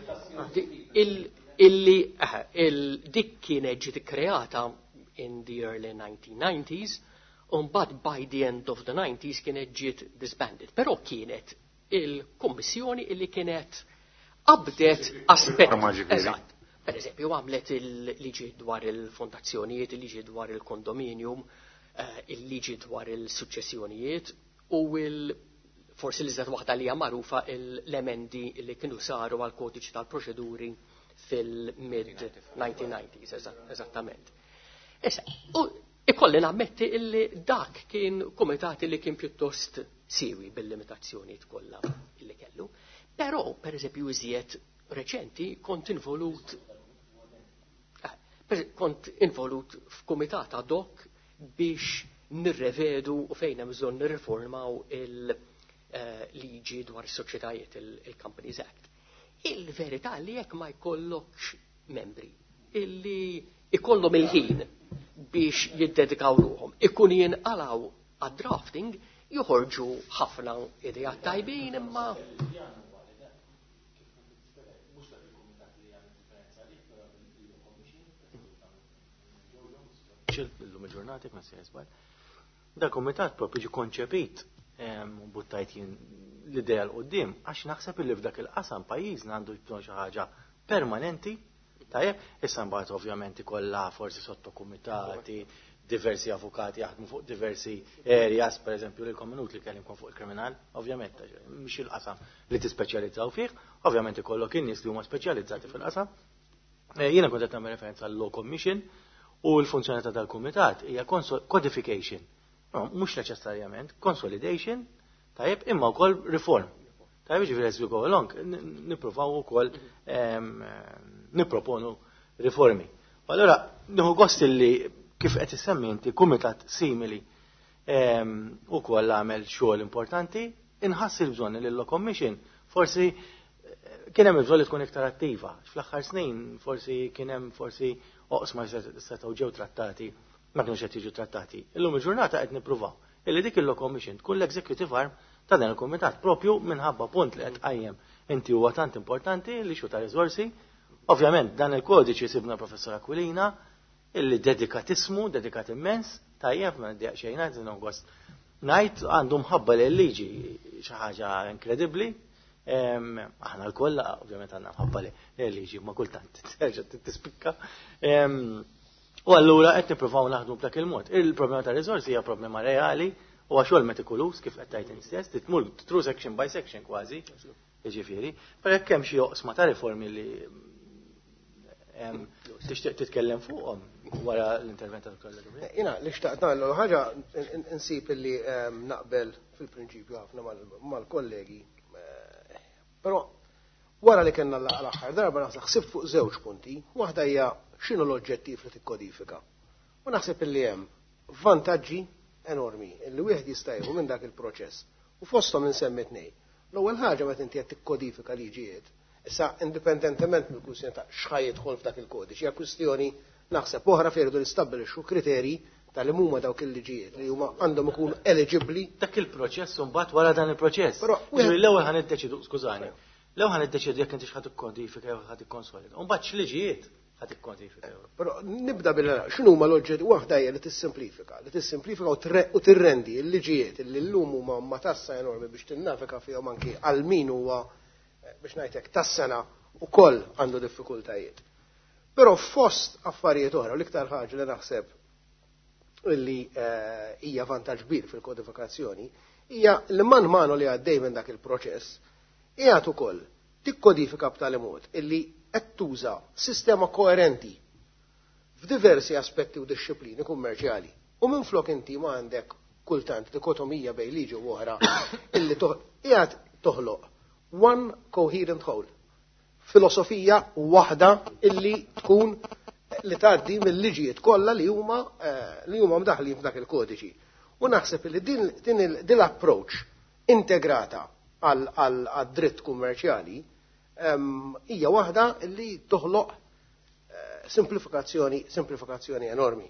illi dik kienet ġiet kreata in the early nineteen nineties, u mbagħad by the end of the nineties kienet ġiet disbanded. Però kienet il-kommissjoni illi kienet qabdet aspett. Eżatt. Per eżempju, għamlet il-liġi dwar il-fondazzjonijiet, il-liġi dwar il-kondominium, il-liġi dwar il-successjonijiet u forsi li żed waħda li hija magħrufa l-emendi li kienu saru għal kodiċi tal-proċeduri fil-mid nineteen nineties, eżattament. Issa, u ikolli nammetti illi dak kien kumitat li kien pjuttost siwi bil-limitazzjonijiet kollha illi kellu, però per eżempju iżjed reċenti kont involut kont involut f'kumitat ad hoc biex nirrevedu u fejn hemm bżonn nirriformaw il-liġi dwar is-soċjetajiet, il-Companies Act. Il-verità li jekk ma jkollokx membri illi ikollhom il-ħin biex jiddedikaw ruhom, ikun jinqalgħu għad-drafting, joħorġu ħafna idejat tajbin imma l-lum il-ġurnatik ma s-sejsbal. Da komitat propri ġi konċepit u buttajt jien l-ideja l-qoddim, għax naħseb li f'dak il-qasam pajjiżna għandu jibton xi ħaġa permanenti, tajjeb, issa mbagħad ovvjament ikollha forsi sottokumitati, diversi avukati jaħdmu fuq diversi areas, per eżempju l-komunut li kellimkom fuq il-kriminal, ovvjament, mhix il-qasam li tispeċjalizzaw fih, ovvjament ikollok in-nies li huma speċjalizzati fil-qasam. Jiena kont qed nagħmel referenza għall Law Commission u l-funzjoni ta' dal-kumitat hija codification. Mhux neċessarjament consolidation, tajjeb imma wkoll reform. Tajjeb ġifieri as we go along, nippruvaw ukoll nipproponu riformi. Allora, nieħu gost li kif qed issemmi inti kumitat simili ukoll għamel xogħol importanti, inħass il-bżonn li l-Law Commission forsi kien hemm il-bżonn li tkun iktar attiva. Fl-aħħar snin forsi kien hemm forsi oqsma setgħu ġew trattati, ma kienux qed jiġu trattati. Illum il-ġurnata qed nippruvaw illi dik il-Law Commission tkun l-executive arm ta' dan il-kumitat propju minħabba punt li qed qajjem inti huwa tant importanti li xu ta' riżorsi. Ovvjament dan il-kodiċi sibna professor Aquilina illi dedikat ismu, dedikat immens, tajjeb ma ndieq xejn ngħid gost. Ngħid għandu mħabba li l-liġi xi ħaġa inkredibbli. Aħna l-koll, ovvjament għandna mħabba li l-liġi ma kultant terġa' tispikka. U allura qed nippruvaw naħdmu b'dak il-mod. Il-problema ta' riżorsi hija problema reali u xogħol metikulus kif qed tgħid instess, titmur through section by section kważi, jiġifieri, però jekk hemm xi oqsma ta' riformi li tixtieq titkellem fuqhom wara l-intervent tal-kollega. Jiena li xtaqt nagħmlu ħaġa insib illi naqbel fil-prinċipju ħafna mal-kollegi. Però wara li kellna l-aħħar darba naħseb ħsibt fuq żewġ punti, waħda hija x'inhu l-oġġettiv li tikkodifika. U naħseb illi hemm vantaġġi enormi illi wieħed jista' jieħu minn dak il-proċess. U fosthom insemmi tnejn. L-ewwel ħaġa meta inti qed tikkodifika liġijiet, issa indipendentement mill-kwistjoni ta' x'ħaj jidħol f'dak il-kodiċi, hija kwistjoni naħseb oħra fejn irdu nistabbilixxu kriterji tal huma dawk il-liġijiet li huma għandhom ikunu eligibbli. Dak il-proċess u mbagħad wara dan il-proċess. L-ewwel ħan iddeċidu, skużani. L-ewwel ħan iddeċidu jekk intix ħadd ikkodifika jew ħadd ikkonsolida. U mbagħad x'liġijiet ħadd ikkodifika. Però nibda bil x'inhu huma l-oġġetti waħda hija li tissimplifika, li tissimplifika u tirrendi l-liġijiet li llum huma ma tassa enormi biex tinnafika fihom anki għal min huwa biex ngħidlek tas-sena wkoll għandu diffikultajiet. Però fost affarijiet oħra u l-iktar ħaġa li naħseb illi hija vantaġġ kbir fil-kodifikazzjoni hija li man manu li għaddej minn dak il-proċess qiegħed ukoll tikkodifika b'tali mod illi qed tuża sistema koerenti f'diversi aspetti u dixxilpini kummerċjali. U minflok inti ma għandek kultant dikotomija bejn liġi u oħra illi qiegħed toħloq one coherent whole. Filosofija waħda illi tkun li tgħaddi mill-liġijiet kollha li huma li huma mdaħlin f'dak il-kodiċi. U naħseb li din din l-approach integrata għal dritt kummerċjali hija waħda li toħloq simplifikazzjoni simplifikazzjoni enormi.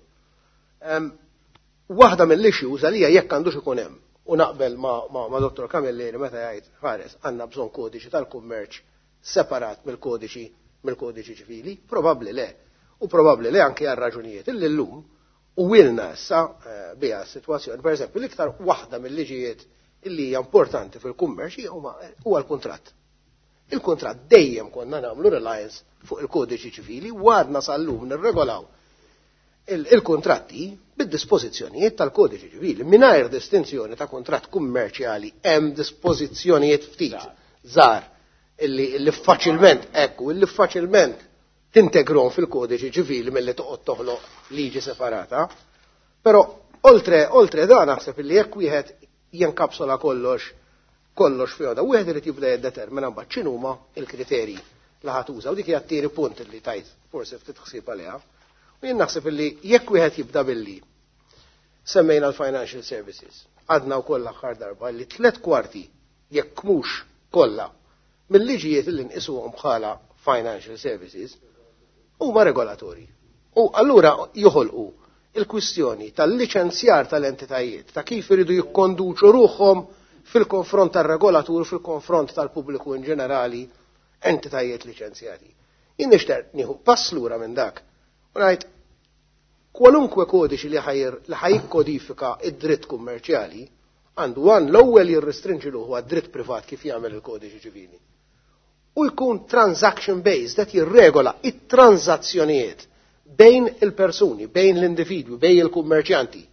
Waħda mill-issues għalija jekk għandux ikun hemm u naqbel ma' Dottor Camilleri meta jgħid ħares għandna bżonn kodiċi tal-kummerċ separat mill-kodiċi mill-kodiċi ċivili, probabbli le. U probabbli li anke għal raġunijiet illi llum u wilna issa biha sitwazzjoni, pereżempju l-iktar waħda mill-liġijiet illi hija importanti fil-kummerċ huwa l-kuntratt. Il-kuntratt dejjem konna nagħmlu reliance fuq il-kodiċi ċivili u għadna sal-lum nirregolaw il-kuntratti bid-dispożizzjonijiet tal-kodiċi ċivili. Mingħajr distinzjoni ta' kuntratt kummerċjali hemm dispożizzjonijiet ftit żgħar illi faċilment ekku, illi faċilment tintegrom fil-kodiċi ċivili milli toqgħod toħloq liġi separata. Però oltre oltre dan naħseb illi jekk wieħed jinkapsola kollox kollox fjoda, wieħed irid jibda jiddetermina mbagħad x'inhuma l-kriterji li ħadd uża u dik hija t-tieni punt illi tajt forsi ftit ħsieb għaliha. U jien naħseb illi jekk wieħed jibda billi semmejna l-financial services. Għadna wkoll l-aħħar darba li tliet kwarti jekk mhux kollha mill-liġijiet illi nqisuhom bħala financial services huma regolatori. U allura joħolqu il-kwistjoni tal-liċenzjar tal-entitajiet, ta' kif iridu jikkonduċu ruħhom fil-konfront tar-regolatur, fil-konfront tal-pubbliku in ġenerali, entitajiet liċenzjati. Jien nixtieq nieħu pass lura minn dak. U ngħid kwalunkwe kodiċi li ħajkodifika id-dritt kummerċjali għandu għan l-ewwel jirrestrinġi luħu għad-dritt privat kif jagħmel il-kodiċi ċivili. U jkun transaction based qed jirregola it-transazzjonijiet bejn il-persuni, bejn l-individwi, bejn il-kummerċjanti.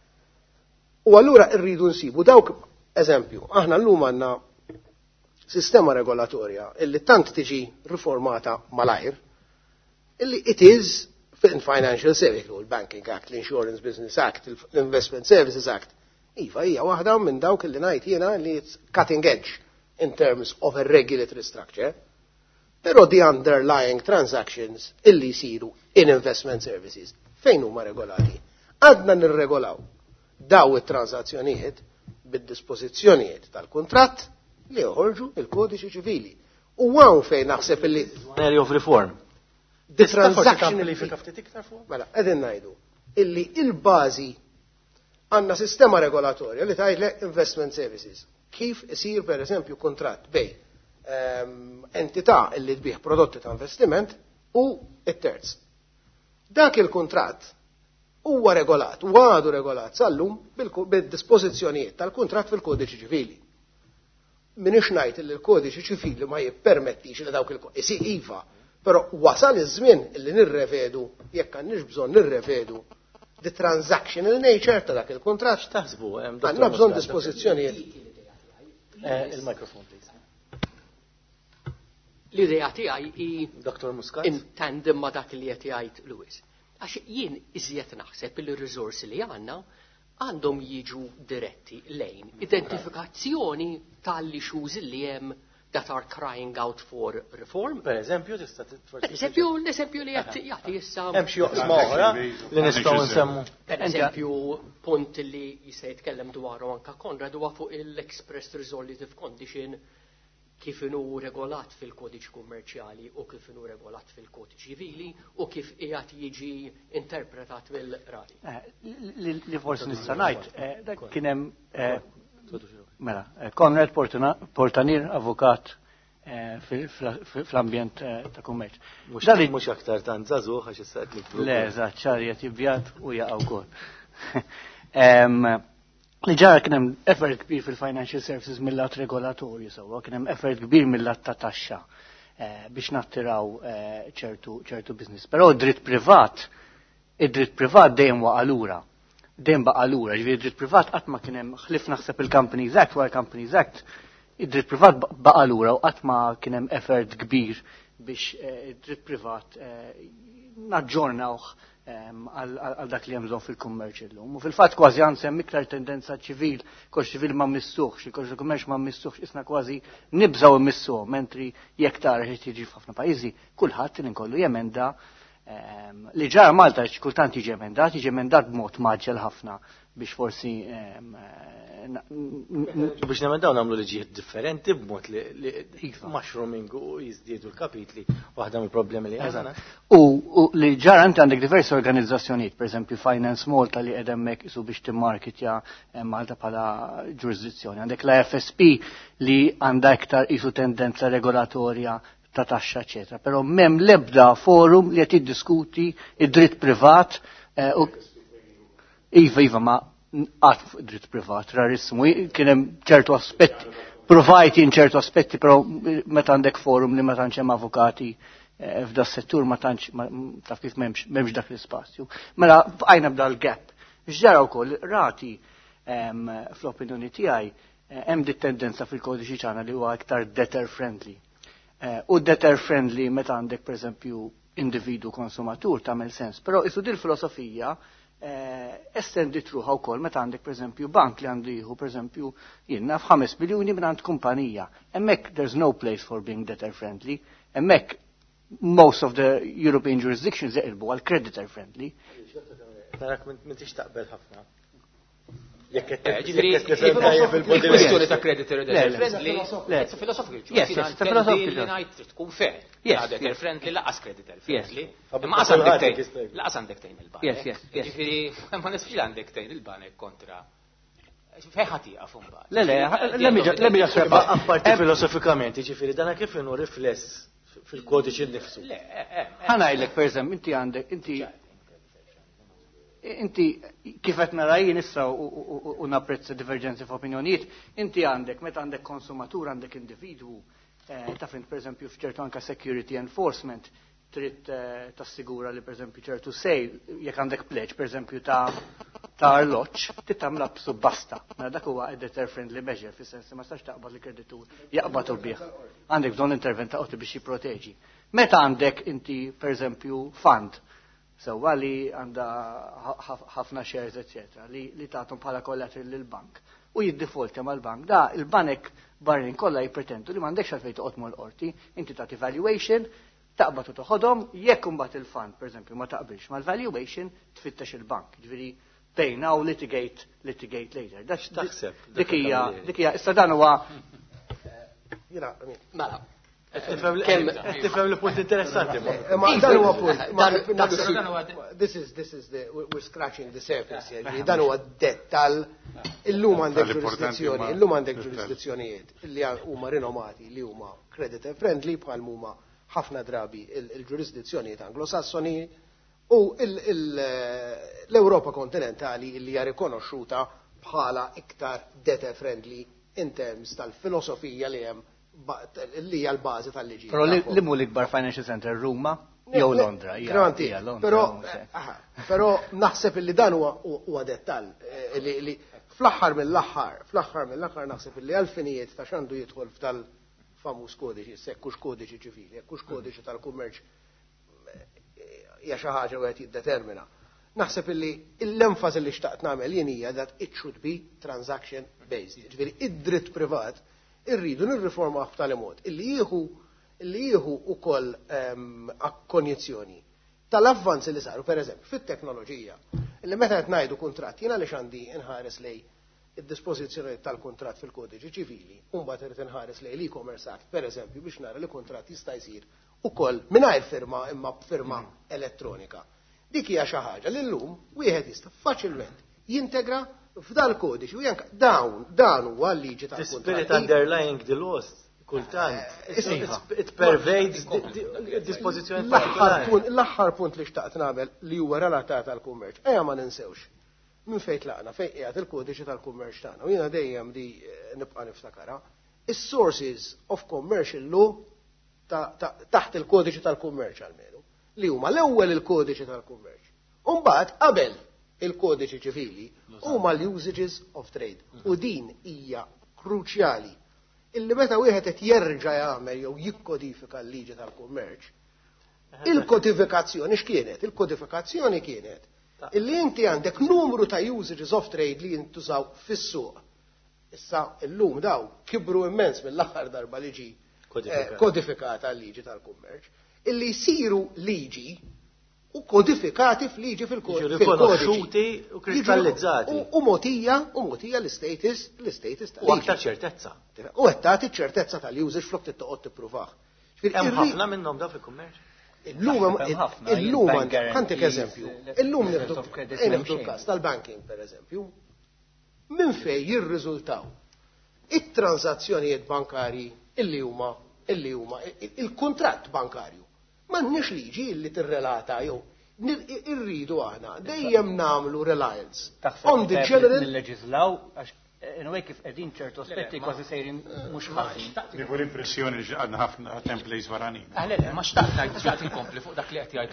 U allura rridu nsibu dawk eżempju, aħna llum għandna sistema regolatorja illi tant tiġi riformata malajr, illi it is in Financial Services, il-Banking Act, l-Insurance Business Act, l-Investment Services Act. Iva, hija waħda minn dawk illi ngħid jiena li it's cutting edge in terms of a regulatory structure, però the underlying transactions illi jsiru in investment services fejn huma regolati. Għadna nirregolaw daw it-transazzjonijiet bid-dispożizzjonijiet tal-kuntratt li joħorġu il-kodiċi ċivili. U hawn fejn naħseb illi area of reform. The transaction li mela qegħdin ngħidu illi il-bażi għandna sistema regolatorja li tgħidlek investment services. Kif isir pereżempju kuntratt bej entità li tbieħ prodotti ta' investiment u it-terz. Dak il-kuntratt huwa regolat, u għadu regolat sal-lum bil-dispożizzjonijiet tal-kuntratt fil-kodiċi ċivili. Minix ngħid li l-kodiċi ċivili ma jippermettix li dawk il-kodiċi iva, però wasal iż-żmien li nirrevedu jekk għandniex bżonn nirrevedu the transactional nature ta' dak il-kuntratt. Taħsbu għandna bżonn dispożizzjonijiet. Il-mikrofon, please. L-idea tiegħi hi Doktor Muscat. in tandem ma' dak li qed jgħid Lewis. Għax jien iżjed naħseb li r-riżorsi li għandna għandhom jiġu diretti lejn identifikazzjoni tal-issues li hemm that are crying out for reform. Per eżempju, tista' Eżempju, l-eżempju li qed jagħti issa. Hemm xi joqsma oħra li nistgħu nsemmu. Per eżempju, punt li jista' jitkellem dwaru anke Konrad huwa fuq il-express resolutive condition kif inhu regolat fil-kodiċ kummerċjali u kif inhu regolat fil-kodiċ ċivili u kif qiegħed jiġi interpretat mill-rati. Li forsi nista' ngħid, kien hemm mela, Konrad Portanir, avukat fl-ambjent ta' kummerċ. Mhux aktar tant żagħżugħ għax issa qed nikbru. Le, eżatt, ċarjet jibjat u jaqgħu wkoll. Li ġara kien hemm effort kbir fil-financial services mill-lat regolatorju sewwa, kien hemm effort kbir mill-lat ta' taxxa biex nattiraw ċertu business. Però dritt privat, id-dritt privat dejjem waqa' lura. Dejjem baqa' lura, ġifieri dritt privat qatt ma kien hemm ħlif naħseb il-Companies Act wara Companies Act, id-dritt privat baqa' lura u qatt ma kien hemm effort kbir biex id-dritt privat naġġornawh għal dak li jemżon fil-kummerċ illum. U fil-fatt kważi għansem iktar tendenza ċivil, kol ċivil ma missuħx, kol kummerċ ma missuħx, isna kważi nibżaw missuħ, mentri jek tara ħiġ tiġi f'ħafna pajjiżi, kulħadd inkollu jemenda li ġara Malta kultant jiġi emendat, jiġi emendat b'mod maġġel ħafna biex forsi biex nemendaw nagħmlu liġijiet differenti b'mod li mushrooming u jiżdiedu l-kapitli waħda mill-problemi li għandna. U li ġara inti għandek diversi organizzazzjonijiet, pereżempju Finance Malta li qed hemmhekk isu biex timmarketja Malta bħala ġurisdizzjoni. Għandek la F S P li għandha iktar isu tendenza regolatorja ta' taxxa eċetera. Però m'hemm l-ebda forum li qed jiddiskuti id-dritt privat u iva iva ma qatt fuq id-dritt privat rarissimu. Kien hemm ċertu aspetti provajti in ċertu aspetti, però meta għandek forum li ma tantx hemm avukati f'da settur ma tantx taf kif m'hemmx dak l-ispazju. Mela bqajna b'dal gap. X'ġara wkoll rati fl-opinjoni tiegħi hemm dit tendenza fil-kodiċi ċana li huwa iktar debtor friendly. U debtor friendly meta għandek pereżempju individu konsumatur tagħmel sens, però isu dil filosofija estendit ruħha wkoll meta għandek pereżempju bank li għandu jieħu pereżempju jiena f'ħames miljuni minn għand kumpanija. Hemmhekk there's no place for being debtor friendly. Hemmhekk most of the European jurisdictions jaqilbu għal creditor friendly. Narak minn tix taqbel ħafna. Il-kwestjoni ta' creditor friendly, it's philosophical. Yes, yes, it's a philosophical. Ngħid tkun fair. Yes, creditor friendly laqas creditor friendly. Yes. Ma għandek tgħin, laqas għandek tgħin il-banek. Yes, yes, yes. Ġifieri ma nisfil għandek tgħin il-banek kontra fejħatija fumba. Le, le, let me just wrap up. Apparti filosofikament, ġifieri dana kif inhu rifless fil-kodiċi nnifsu. Le, ħanajlek pereżempju inti għandek inti inti kif qed narajin issa u napprezza divergenzi f'opinjonijiet, inti għandek meta għandek konsumatur, għandek individwu taf int pereżempju f'ċertu anke security enforcement trid tassigura li pereżempju ċertu sej jekk għandek pledge pereżempju ta' ta' arloġġ trid tagħmilha b'subbasta. Mela dak huwa debtor friendly measure fis-sens ma stax taqbad li kreditur jaqbad u bih. Għandek bżonn intervent ta' qorti biex jipproteġi. Meta għandek inti pereżempju fund sewwa li għandha ħafna shares eċetera li tagħthom bħala collateral lill-bank u jiddefaultja mal-bank. Da il-banek barrin kollha jippretendu li m'għandekx għalfejn toqgħod mal-qorti, inti tagħti valuation, taqbad u toħodhom, jekk imbagħad il-fund pereżempju ma taqbilx mal-valuation tfittex il-bank. Ġifieri pay now litigate litigate later. Dak taħseb. Dik hija dik hija issa dan huwa mela. Tifhem li punt interessanti. Ma dan huwa punt. This is this is the we're scratching the surface here. Dan huwa dettal illum għandek ġurisdizzjoni, illum għandek ġurisdizzjonijiet li huma rinomati li huma creditor friendly bħal huma ħafna drabi il-ġurisdizzjonijiet anglosassoni u l-Ewropa kontinentali li hija rikonoxxuta bħala iktar debtor friendly in terms tal-filosofija li hemm li hija l-bażi tal-liġi. Però li mu l-ikbar financial center Ruma jew Londra. Granti, però naħseb li dan huwa dettall li fl-aħħar mill-aħħar, fl-aħħar mill-aħħar naħseb li għalfinijiet ta' x'għandu jidħol f'tal-famuż kodiċi, sekkux kodiċi ċivili, jekkux kodiċi tal-kummerċ hija xi ħaġa wieħed jiddetermina. Naħseb illi l-enfasi li xtaqt nagħmel jien hija that it should be transaction based. Ġifieri id-dritt privat irridu nirriformaw b'tali mod illi jieħu illi jieħu wkoll akkonjizzjoni tal-avvanzi li saru, pereżempju, fit-teknoloġija. Illi meta qed ngħidu kuntratt, jiena għaliex għandi inħares lej id-dispożizzjonijiet tal-kuntratt fil-kodiċi ċivili, u mbagħad irid inħares lej l-e-commerce act, pereżempju, biex nara li kuntratt jista' jsir ukoll mingħajr firma imma b'firma elettronika. Dik hija xi ħaġa li llum wieħed jista' faċilment jintegra f'dal kodiċi u janka dawn dan huwa l-liġi tal-kuntratt. Spirit underlying the laws. Kultant, it pervades dispożizzjoni partikolari. L-aħħar punt li xtaqt nagħmel li huwa relatat għall-kummerċ, ejja ma ninsewx. Minn fejn tlaqna, fejn qiegħed il-kodiċi tal-kummerċ tagħna. U jiena dejjem di nibqa' niftakarha. Is-sources of commercial law taħt il-kodiċi tal-kummerċ għalmenu, li huma l-ewwel il-kodiċi tal-kummerċ. U mbagħad qabel il-kodiċi ċivili huma l-usages of trade. U din hija kruċjali. Illi meta wieħed qed jerġa' jagħmel jew jikkodifika l-liġi tal-kummerċ, il-kodifikazzjoni x'kienet? Il-kodifikazzjoni kienet illi inti għandek numru ta' usages of trade li jintużaw fis-suq. Issa llum daw kibru immens mill-aħħar darba li ġi kodifikata l-liġi tal-kummerċ, illi jsiru liġi u kodifikati f'liġi fil-kodiċi. U kristallizzati. U motija, u motija l-status, l-status tal-liġi. U aktar ċertezza. U qed tagħti ċ-ċertezza tal-usage flok tittoqgħod tippruvaħ. Hemm ħafna minnhom da fil-kummerċ. Illum illum ħantik eżempju. Illum nieħdu l-każ tal-banking pereżempju. Minn fejn jirriżultaw it-transazzjonijiet bankarji illi huma illi huma il-kuntratt bankarju. M'għandniex liġi li tirrelata jew irridu aħna dejjem nagħmlu reliance on the general nilleġislaw għax inwej kif qegħdin ċertu aspetti kważi sejrin mhux ħafna. Nieħu l-impressjoni li għandna ħafna templates waranin. Aħle ma xtaqt ngħid xtaqt inkompli fuq dak li qed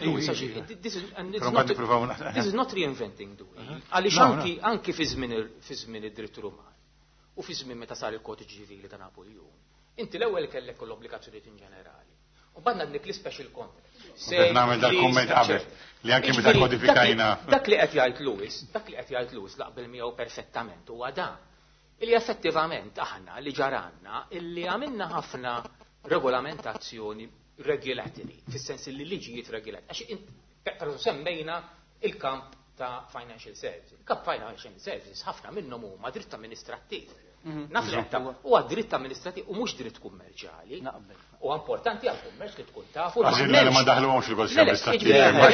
jgħid. This is not reinventing doing. Għaliex anki anki fi żmien id-dritt Ruman u fi żmien meta sar il-kodiċi ċivili ta' Napoleon. Inti l-ewwel kellek l-obbligazzjonijiet in ġenerali. U badna dik li special contract. Nagħmel dak kumment qabel li anke meta kodifikajna. Dak li qed jgħid Lewis, dak li qed jgħid Lewis laqbel miegħu perfettament huwa dan. Illi effettivament aħna li ġaranna illi għamilna ħafna regolamentazzjoni regulatory, fis-sens li liġijiet regulati. Għax semmejna il-kamp ta' financial services. Il-kamp financial services ħafna minnhom huma dritt amministrattiv. Nafletta u dritt amministrattiv u mhux dritt kummerċjali. U importanti għal kummerċ li tkun tafu. Għażilna li ma daħluhomx il-gossi amministrattiv.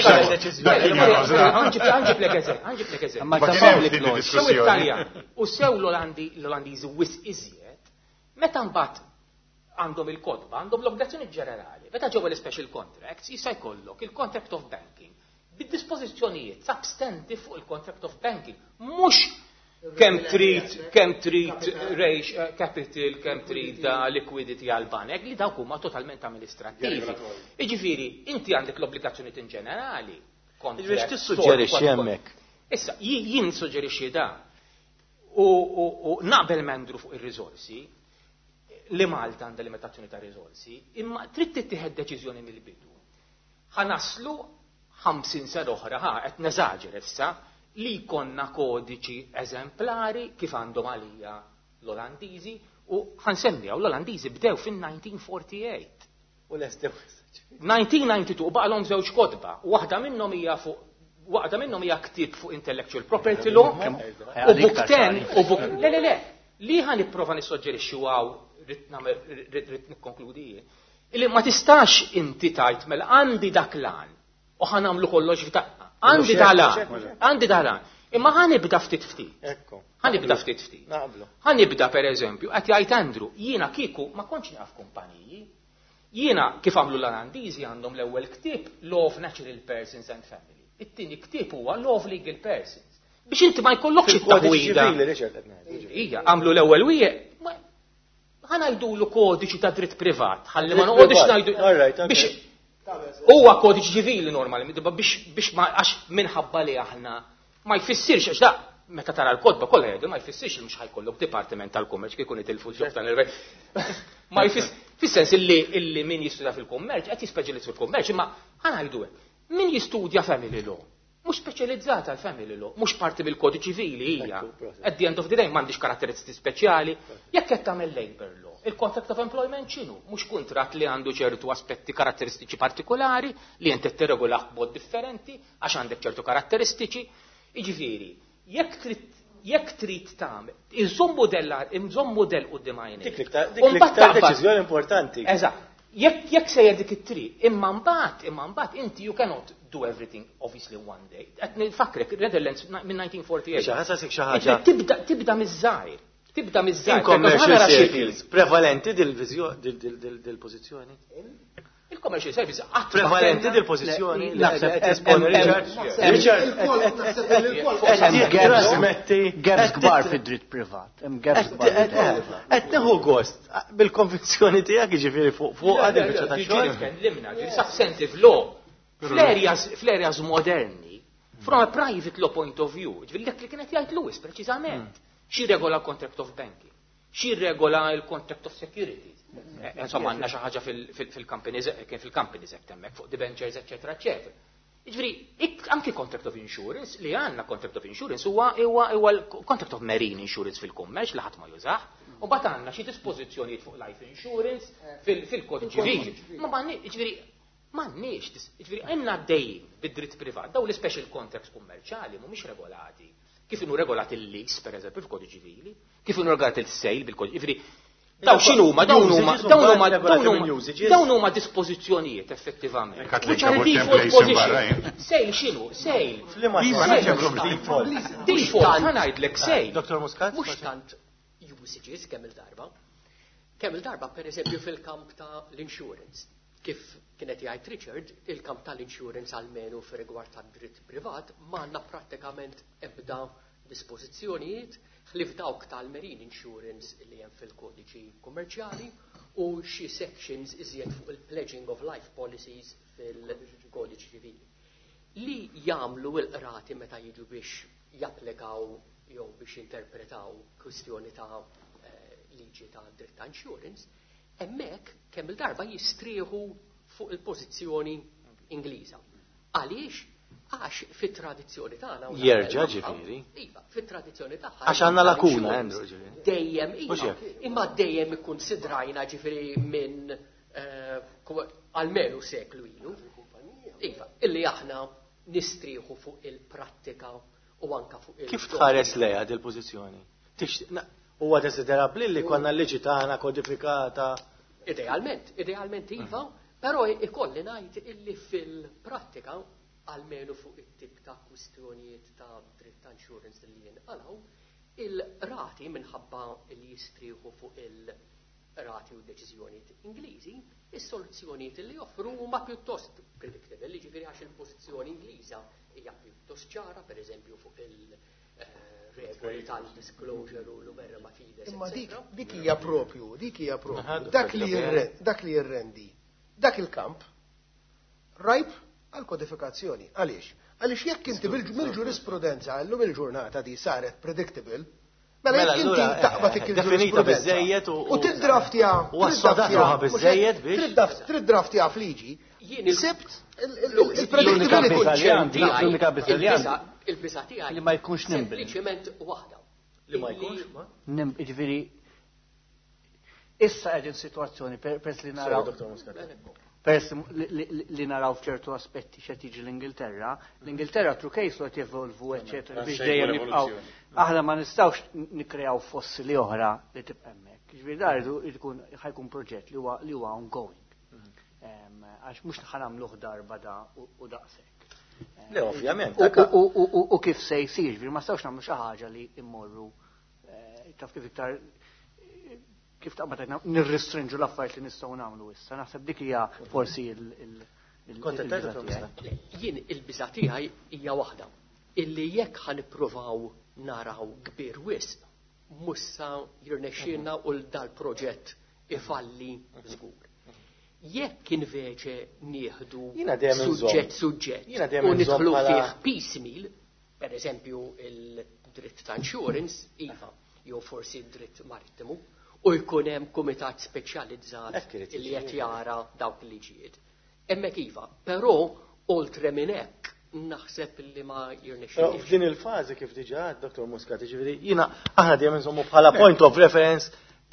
Għanġib lek eżempju. Sew Italjani u sew l-Olandiżi wis iżjed, meta mbagħad għandhom il-kodba, għandhom l-obbligazzjoni ġenerali. Meta ġew l-special contracts jista' jkollok il-contract of banking bid-dispożizzjonijiet substantive fuq il-contract of banking, mhux kemm trid kemm trid raise capital, kemm trid liquidity għal banek li dawk huma totalment amministrattivi. Jiġifieri, inti għandek l-obbligazzjonijiet in ġenerali. Biex tissuġġerixxi hemmhekk. Issa jien suġġerixxi da u naqbel mendru fuq ir-riżorsi li Malta għandha limitazzjoni ta' riżorsi, imma trid tittieħed deċiżjoni mill-bidu. Ħanaslu ħamsin sena oħra, ħa qed neżaġer issa li jkollna kodiċi eżemplari kif għandhom għalija l-Olandiżi u ħansemmihom l-Olandiżi bdew fin-nineteen forty-eight. U lestew nineteen ninety-two baqalhom żewġ kotba, waħda minnhom hija fuq waħda minnhom hija ktieb fuq intellectual property law u book ten u book le le le li ħan nipprova nissoġġerixxi għaw rid nikkonkludi illi ma tistax inti tajt mela għandi dak lan u ħan nagħmlu kollox f'daqqa. Għandi dalan, għandi dalan. Imma ħan nibda ftit ftit. Ħan nibda ftit ftit. Ħan nibda pereżempju qed jgħid Andrew, jiena kieku ma kontx naf kumpaniji. Jiena kif għamlu l-Olandiżi għandhom l-ewwel ktieb Law of Natural Persons and Family. It-tieni ktieb huwa Law of Legal Persons. Biex inti ma jkollokx it-taħwida. Hija għamlu l-ewwel wieħed. Ħan ngħidulu kodiċi ta' dritt privat, ħalli ma noqgħodux ngħidu biex huwa kodiċi ċivili normali, biex ma għax minħabba li aħna ma jfissirx għax da meta tara l-kodba kollha jgħidu ma jfissirx li mhux ħajkollok dipartiment tal-kummerċ kif ikun itilfu l-ġob tal-irvej. Ma jfiss fis-sens illi illi min jistudja fil-kummerċ qed jispeċjalizza fil-kummerċ, imma ħanajdu hekk. Min jistudja family law mhux speċjalizzata għal family law, mhux parti mill-kodiċi ċivili hija. At the end of the day m'għandix karatteristiċi speċjali, jekk qed tagħmel labor law, Il-contract of employment x'inhu? Mhux kuntratt li għandu ċertu aspetti karatteristiċi partikolari li inti tirregolah b'mod differenti għax għandek ċertu karatteristiċi. Jiġifieri, jekk trid jekk trid tagħmel, iżomm modella, iżomm modell quddiem għajnejk. Dik l-iktar deċiżjoni importanti. Eżatt. Jekk jekk sejjer dik it-triq, imma mbagħad, imma mbagħad inti you cannot do everything obviously one day. Qed nfakrek Netherlands minn nineteen forty-eight. Xi ħasasik xi ħaġa. Tibda tibda miż-żgħir. Tibda miż-żgħir. Commercial circles prevalenti dil-pożizzjoni? Il-commercial service qatt prevalenti dil-pożizzjoni. Gaps kbar fid-dritt privat. Hemm gaps kbar. Qed neħu gost bil-konvinzjoni tiegħek jiġifieri fuq fuq għad il-biċċa ta' xogħol. Kellimna ġifieri substantive law fl-areas moderni from a private law point of view. Ġifieri dak li kienet jgħid Lewis preċiżament. Xi regola contract of banking, xi regola il-contract of security. Insomma, għandna xi ħaġa fil-companies, kien fil-companies hekk hemmhekk fuq debentures, eċetera, eċetera. Jiġifieri, anke contract of insurance li għandna contract of insurance huwa huwa l-contract of marine insurance fil-kummerċ li ħadd ma jużah, u mbagħad għandna xi dispożizzjonijiet fuq life insurance fil-kodiċ ċivili. Ma m'għandniex, jiġifieri m'għandniex, jiġifieri għandna għaddejjin bid-dritt privat, daw l-special contracts kummerċjali mhumiex regolati. Kif inhu regolat il-lease, pereżempju, fil-kodiċ ċivili, kif inhu regolat il-sejl bil-kodiċ ċivili. Daw x'inhuma, dawn huma, dawn huma, dawn huma dispożizzjonijiet effettivament. Sejl x'inhu? Sejl. Default, ma ngħidlek sejl. Dottor Muscat? Mhux tant usages kemm il-darba. Kemm il-darba pereżempju fil-kamp ta' l-insurance. Kif kienet jgħid Richard, il-kamp tal-insurance għalmenu fir-rigward tad-dritt privat m'għandna prattikament ebda dispożizzjonijiet ħlif dawk tal-marine insurance li hemm fil-kodiċi kummerċjali u xi sections iżjed fuq il-pledging of life policies fil-kodiċi ċivili. Li jagħmlu l-qrati meta jiġu biex japplikaw jew biex interpretaw kwistjoni ta' liġi ta' dritt ta' insurance, hemmhekk kemm il-darba jistrieħu fuq il-pożizzjoni Ingliża. Għaliex? Għax fit-tradizzjoni tagħna jerġa' ġifieri. Iva, fit-tradizzjoni tagħha. Għax għandna lakuna Andrew ġifieri. Dejjem iva, imma dejjem ikkunsidrajna ġifieri minn almenu seklu ilu. Iva, illi aħna nistrieħu fuq il-prattika u anka fuq il- Kif tħares lejha din il-pożizzjoni? Huwa desiderabbli li konna l-liġi tagħna kodifikata. Idealment, idealment iva, però ikolli ngħid illi fil-prattika għalmenu fuq it-tip ta' kwistjonijiet ta' dritt ta' insurance li jinqalgħu, il-rati minħabba li jistrieħu fuq il-rati u deċiżjonijiet Ingliżi, is-soluzzjonijiet li joffru huma pjuttost predictable, jiġifieri għax il-pożizzjoni Ingliża hija pjuttost ċara, pereżempju fuq il- regoli tal-disclosure u l-umerra ma fides. Imma dik hija propju, dik hija propju. Dak li jirrendi, dak il-kamp, rajb għal-kodifikazzjoni. Għaliex? Għaliex jekk inti mill-ġurisprudenza llum il-ġurnata di saret predictable, mela jekk inti taqbad definita biżejjed u tiddraftja u assodatruha biżejjed biex tiddraftja fliġi, sebt L-unika biżaljan il-biża tiegħi li ma jkunx nimbil. Sempliċement waħda. Li ma jkunx ma? Nim, jiġifieri issa qegħdin sitwazzjoni pers li naraw pers li naraw f'ċertu aspetti x'qed jiġi l-Ingilterra, l-Ingilterra tru case qed jevolvu eċetera biex dejjem jibqgħu. Aħna ma nistgħux nikkreaw fossili oħra li tibqa' hemmhekk. Jiġifieri dar ikun ħajkun proġett li huwa li huwa ongoing. Għax mhux ħanamluh darba da u daqshekk. Le, ovvjament. U kif se jsir, ma stawx nagħmlu xi ħaġa li immorru taf kif iktar kif taqbad nirristrinġu l-affarijiet li nistgħu nagħmlu issa. Naħseb dik hija forsi il- Jien il-biża' tiegħi hija waħda. Illi jekk ħanippruvaw naraw kbir wisq, mussa jirnexxielna u dal-proġett ifalli żgur. Jekk inveċe nieħdu suġġett suġġett u nidħlu fih piecemeal, per eżempju il-dritt ta' insurance, iva, jew forsi d-dritt marittimu, u jkun hemm kumitat speċjalizzat li qed jara dawk il-liġijiet. Hemmhekk iva, però oltre minn hekk naħseb li ma jirnexxilx. F'din il-fażi kif diġà Doktor Muscat, jiġifieri jiena aħna dejjem insommu bħala point of reference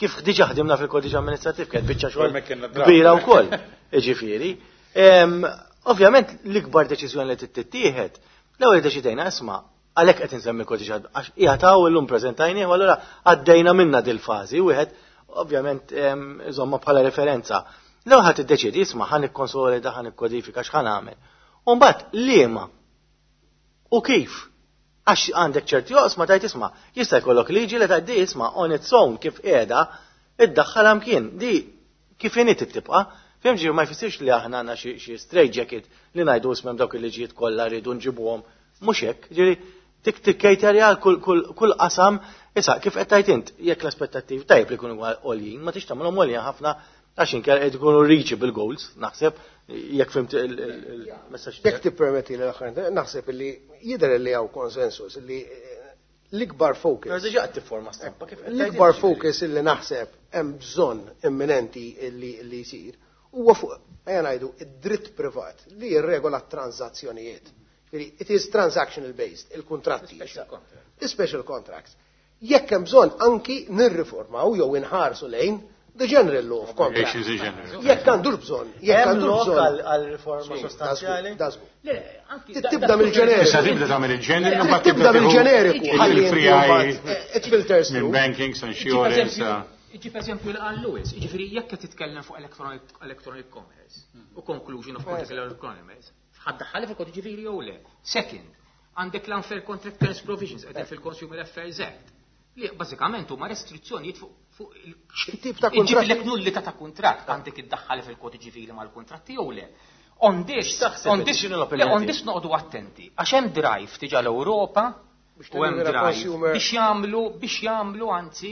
kif diġà ħdimna fil-kodiċ amministrattiv kien biċċa xogħol Hemmhekk kienna draft. kbira wkoll. Ġifieri. Ovvjament l-ikbar deċiżjoni li tittieħed l-ewwel deċidejna isma' għalhekk qed insemmi kodiċ għax hija taw illum preżentajnieh u allura għaddejna minna dil-fażi wieħed ovvjament iżomma bħala referenza. L-ewwel ħadd iddeċidi isma' ħan ikkonsolida ħan ikkodifika x'ħan nagħmel. U mbagħad liema u kif għax għandek ċerti oqsma tajt isma' jista' jkollok liġi li tgħiddi isma' on its own kif qiegħda iddaħħal hemm di kif inhi tibqa' Fim ġir ma jfissirx li aħna għandna xi straight jacket li ngħidu ismem dawk il-liġijiet kollha rridu nġibuhom mhux hekk. Ġieri tik tikkejterja kull qasam issa kif qed tgħid int jekk l-aspettattivi tajb li jkunu għoljin ma tix tagħmelhom għoljin ħafna għax inkella qed ikunu reachable goals naħseb jekk fimt il-messaġġ. Jekk tippermetti li l-aħħar naħseb li jidher li hawn konsensus li l-ikbar focus. Diġà qed tifforma stampa kif l-ikbar focus illi naħseb hemm bżonn imminenti li jsir huwa fuq ejja ngħidu id-dritt privat li jirregola t-transazzjonijiet. It is transactional based, il-kuntratti. Special contracts. Jekk hemm bżonn anki nirriformaw jew inħarsu lejn the general law of contracts. Jekk għandu bżonn, jekk għandu bżonn għal riforma sostanzjali. Tibda mill-ġeneriku. Issa tibda tagħmel il-ġeneriku tibda mill-ġeneriku ħalli it filters minn banking, insurance. Iġi per esempio l-Lewis, iġifiri jekk titkellem fuq electronic commerce u conclusion of contract electronic commerce, ħaddaħħali fil-kod ġifiri jew le. Second, għandek l-unfair contract terms provisions qegħdin fil-Consumer Affairs Act. Li bażikament huma restrizzjonijiet fuq il-tip ta' kontratt. Iġibilek nullità ta' kuntratt għandek iddaħħali fil-kod ġifiri mal-kuntratti jew le. On this, on this, on this noqogħdu attenti. Għax hemm drive tiġa l-Ewropa u hemm drive biex jagħmlu biex jagħmlu anzi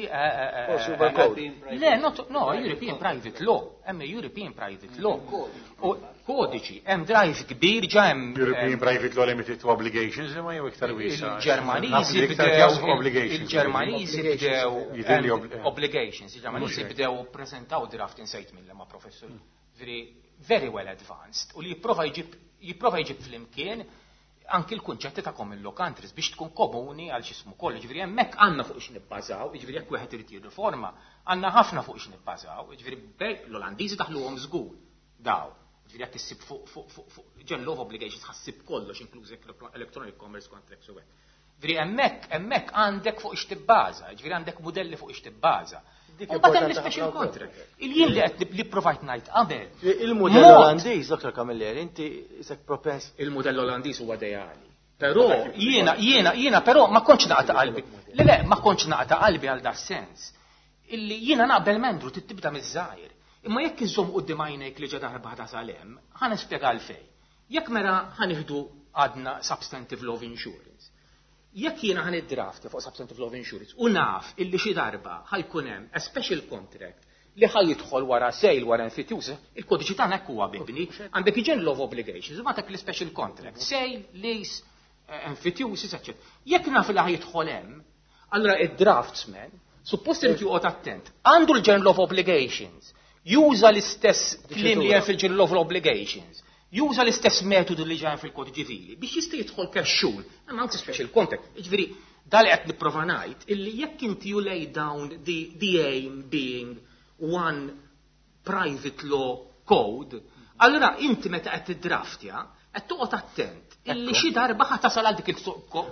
le no European Private Law, hemm European Private Law. U kodiċi hemm drive kbir ġa hemm European Private Law limited to obligations imma jew iktar wiesa. Il-Ġermaniżi bdew il-Ġermaniżi bdew obligations, il-Ġermaniżi bdew ppreżentaw draft insejt mill ma' professor. Very well advanced u li jipprova jġib jipprova jġib flimkien anki l-kunċetti ta' common law countries biex tkun komuni għal xismu kollu. Ġifieri hemmhekk għandna fuq x'nibbażaw, ġifieri jekk wieħed irid jirriforma, għandna ħafna fuq x'nibbażaw, ġifieri l-Olandiżi daħluhom żgur daw. Ġifieri jekk issib fuq fuq fuq general law of obligations ħassib kollox inkluż electronic commerce contracts u hekk. Ġifieri hemmhekk hemmhekk għandek fuq x'tibbaża, ġifieri għandek modelli fuq x'tibbaża. U badem l-special contract. Il-jien li qed li provajt ngħid qabel. Il-modell Olandiż, Doktor Camilleri, inti isek propens. Il-modell Olandiż huwa ideali. Però jiena jiena jiena però ma kontx naqta' qalbi. Le le ma kontx naqta' qalbi għal da sens. Illi jiena naqbel mendru tibda miż-żgħir. Imma jekk iżomm quddiem għajnejk li ġa darba ta' salem, ħa nispjega għalfejn. Jekk mera ħanieħdu għadna substantive law of insurance. Jekk jiena ħan id-draft fuq substantive law of insurance u naf illi xi darba ħajkun hemm a special contract li ħajjidħol wara sale wara infitjuż, il-kodiċi tagħna hekk huwa bibni, għandek iġen law of obligations, u għandek l-special contract, sale, lease, infitjuż, eċetera. Jekk naf li ħajjidħol hemm, allura id-draftsman suppost irid joqgħod attent. Għandu l-ġen law of obligations, juża l-istess kliem li hemm fil-ġen law of obligations. Juża l-istess metodu li ġan fil-kodi ġivili biex jista' jidħol kerxul. Hemm anke special contract. Jiġifieri dal qed nipprova ngħid illi jekk inti you lay down the, the aim being one private law code, allura inti meta qed tiddraftja qed toqgħod attent illi xi darba ħa tasal għal dik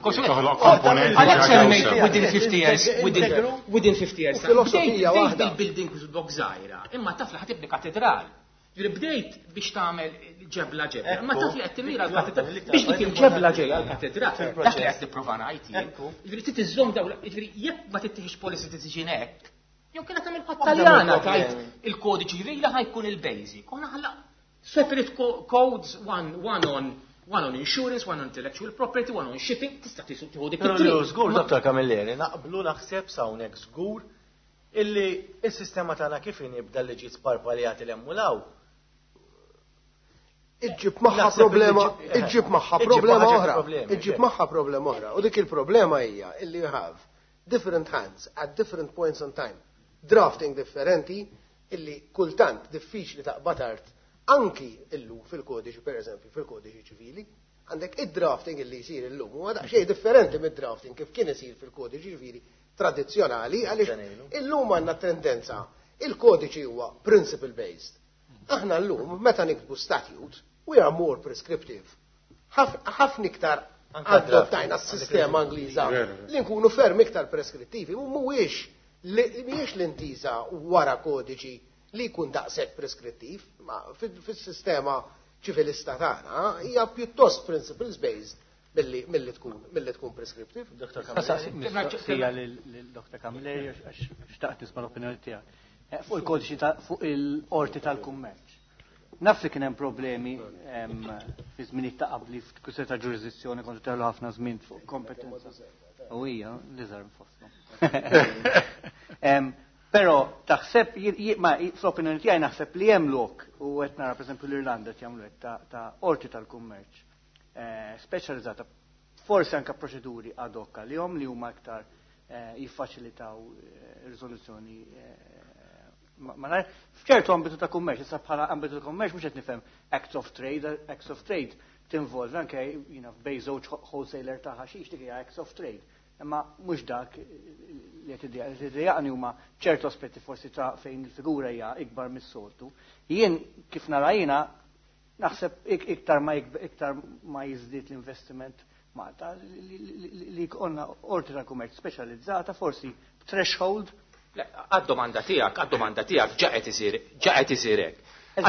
il within fifty years within within fifty years. Filosofija waħda. Building block żgħira, imma taf li ħatibni katedral. Bdejt biex tagħmel ġebla ġebla, ma taf li qed timira l-katedra biex dik il-ġebla ġejja l-katedra. Dak li qed nipprova ngħid jien. Jiġifieri trid iżżomm dawn, jiġifieri jekk ma tittieħix policy decision hekk, jew kien tagħmel Taljana tajt il-kodiċi ċivili ħajkun il-basic. U naħla separate codes one one on one on insurance, one on intellectual property, one on shipping, tista' tieħu dik it-tri. Żgur, Doktor Camilleri, naqblu naħseb hawnhekk żgur illi s-sistema tagħna kif inibda li ġiet sparpaljati li emmulaw. Iġġib maħħa problema, iġġib maħħa problema oħra, iġġib maħħa problema oħra. U dik il-problema hija illi you have different hands at different points in time, drafting differenti illi kultant diffiċli taqbad art anki illum fil-kodiċi, per eżempju, fil-kodiċi ċivili, għandek id-drafting illi jsir illum huwa daqsxejn differenti mid-drafting kif kien isir fil-kodiċi ċivili tradizzjonali għaliex illum għandna tendenza il-kodiċi huwa principle based. Aħna llum meta nikbu statute we are more prescriptive. Ħafna iktar adottajna s-sistema Angliża li nkunu ferm iktar preskrittivi u mhuwiex mhijiex l-intiża wara kodiċi li jkun daqshekk preskrittiv, ma fis-sistema ċivilista tagħna hija pjuttost principles based milli tkun milli tkun prescriptive. Doktor Kamilleri, l-Doktor Kamilleri għax xtaqt nisma' l-opinjoni tiegħek. Fuq il-kodiċi fuq il-qorti tal-kummerċ. Naf li kien hemm problemi fi żminijiet ta' qabli f'kwistjoni ta' ġurisdizzjoni kontu terlu ħafna żmien fuq kompetenza. U hija li żar nfosslhom. Però taħseb ma fl-opinjoni tiegħi naħseb li hemm lok u qed nara pereżempju l-Irlanda qed jagħmlu hekk ta' qorti tal-kummerċ speċjalizzata forsi anke proċeduri ad hoc għalihom li huma aktar jiffaċilitaw riżoluzzjoni ma nar f'ċertu ambitu ta' kummerċ, issa bħala ambitu ta' kummerċ mhux qed nifhem acts of trade, acts of trade tinvolvi anke bejn żewġ wholesaler ta' ħaxix dik hija acts of trade. Imma mhux dak li qed idejaqni huma ċertu aspetti forsi ta' fejn il-figura hija ikbar mis-soltu. Jien kif nara jiena naħseb iktar ma iktar ma jiżdied l-investiment Malta li jkollna qorti tal-kummerċ speċjalizzata forsi threshold. Għad-domanda tiegħek, għad-domanda tiegħek ġaqet isir, ġaqet isir hekk.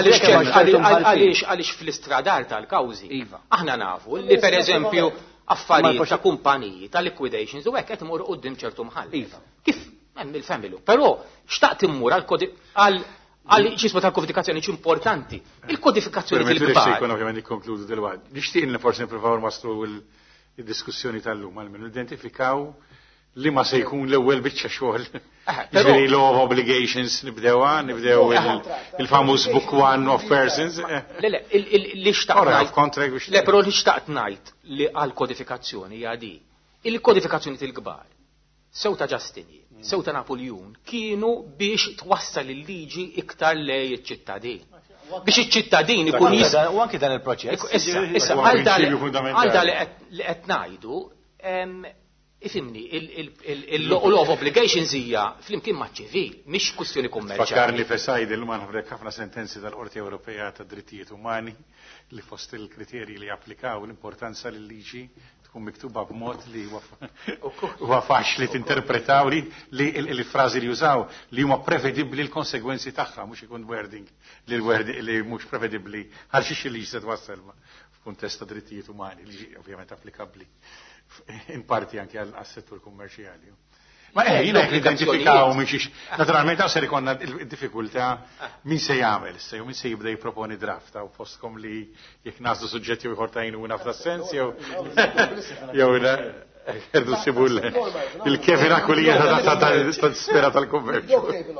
Għaliex għaliex fl-istradar tal-kawżi aħna nafu li pereżempju affarijiet ta' kumpaniji ta' liquidations u hekk qed imur quddiem ċertu mħall. Kif hemm il-family. Però xtaqt immur għal għal ċisma tal-kodifikazzjoni importanti. Il-kodifikazzjoni fil-kbar. Permetti ovvjament nikkonkludu dilwaqt. Nixtieq li forsi nippruvaw waslu il-diskussjoni tal-lum għal-minn identifikaw li ma se jkun l-ewwel biċċa xogħol. Ġifieri law of obligations nibdewha, nibdew il-famuż book one of persons. Le le, li xtaqt ngħid. Le però li xtaqt ngħid li għall-kodifikazzjoni hija di. Il-kodifikazzjoni til-kbar. Sewta Ġastini, sewta Napoleon kienu biex twassal il-liġi iktar lej iċ-ċittadin. Biex iċ-ċittadin ikun jista' u anke dan il-proċess. Issa għal da li qed ngħidu ifimni, il-law of obligations hija flimkien maċ-ċivil, mhix kwistjoni kummerċjali. Fakkarni fesajd il man ħafrek ħafna sentenzi tal-Qorti Ewropea tad-Drittijiet Umani li fost il-kriterji li applikaw l-importanza li liġi tkun miktuba b'mod li huwa faċli tinterpretaw li l-frażi li jużaw li huma prevedibbli l-konsegwenzi tagħha mhux ikun wording li mhux prevedibbli għal xi liġi se twassal f'kuntest ta' drittijiet umani li ovvjament applikabbli in parti anke għas-settur kummerċjali. Ma eh, jina identifikaw miex, naturalment għaw ser ikonna il-diffikulta min se jagħmel, se min se jibda jipproponi draft, għaw postkom li jek nasdu suġġetti u jħortajnu una f'assens, jew jew jerdu sibu il-kefira kulija ta' spera tal-kummerċ.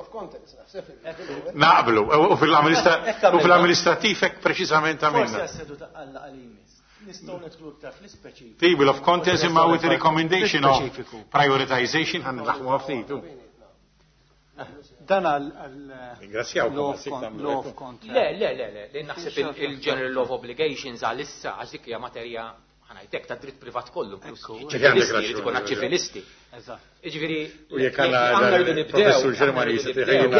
Naqblu, u fil-amministrativ hekk preċiżament għamilna. Nistgħu nidħlu iktar fl-ispeċifiku. Table of contents imma with recommendation of prioritization ħan naħmu ftit. Dan għal law of contents. Le, le, le, le, li naħseb il-General Law of Obligations għal issa għax dik hija materja ħanajtek ta' dritt privat kollu, ċivilisti, li tkun ċivilisti. Jiġifieri u jekk għandna professur Ġermanisti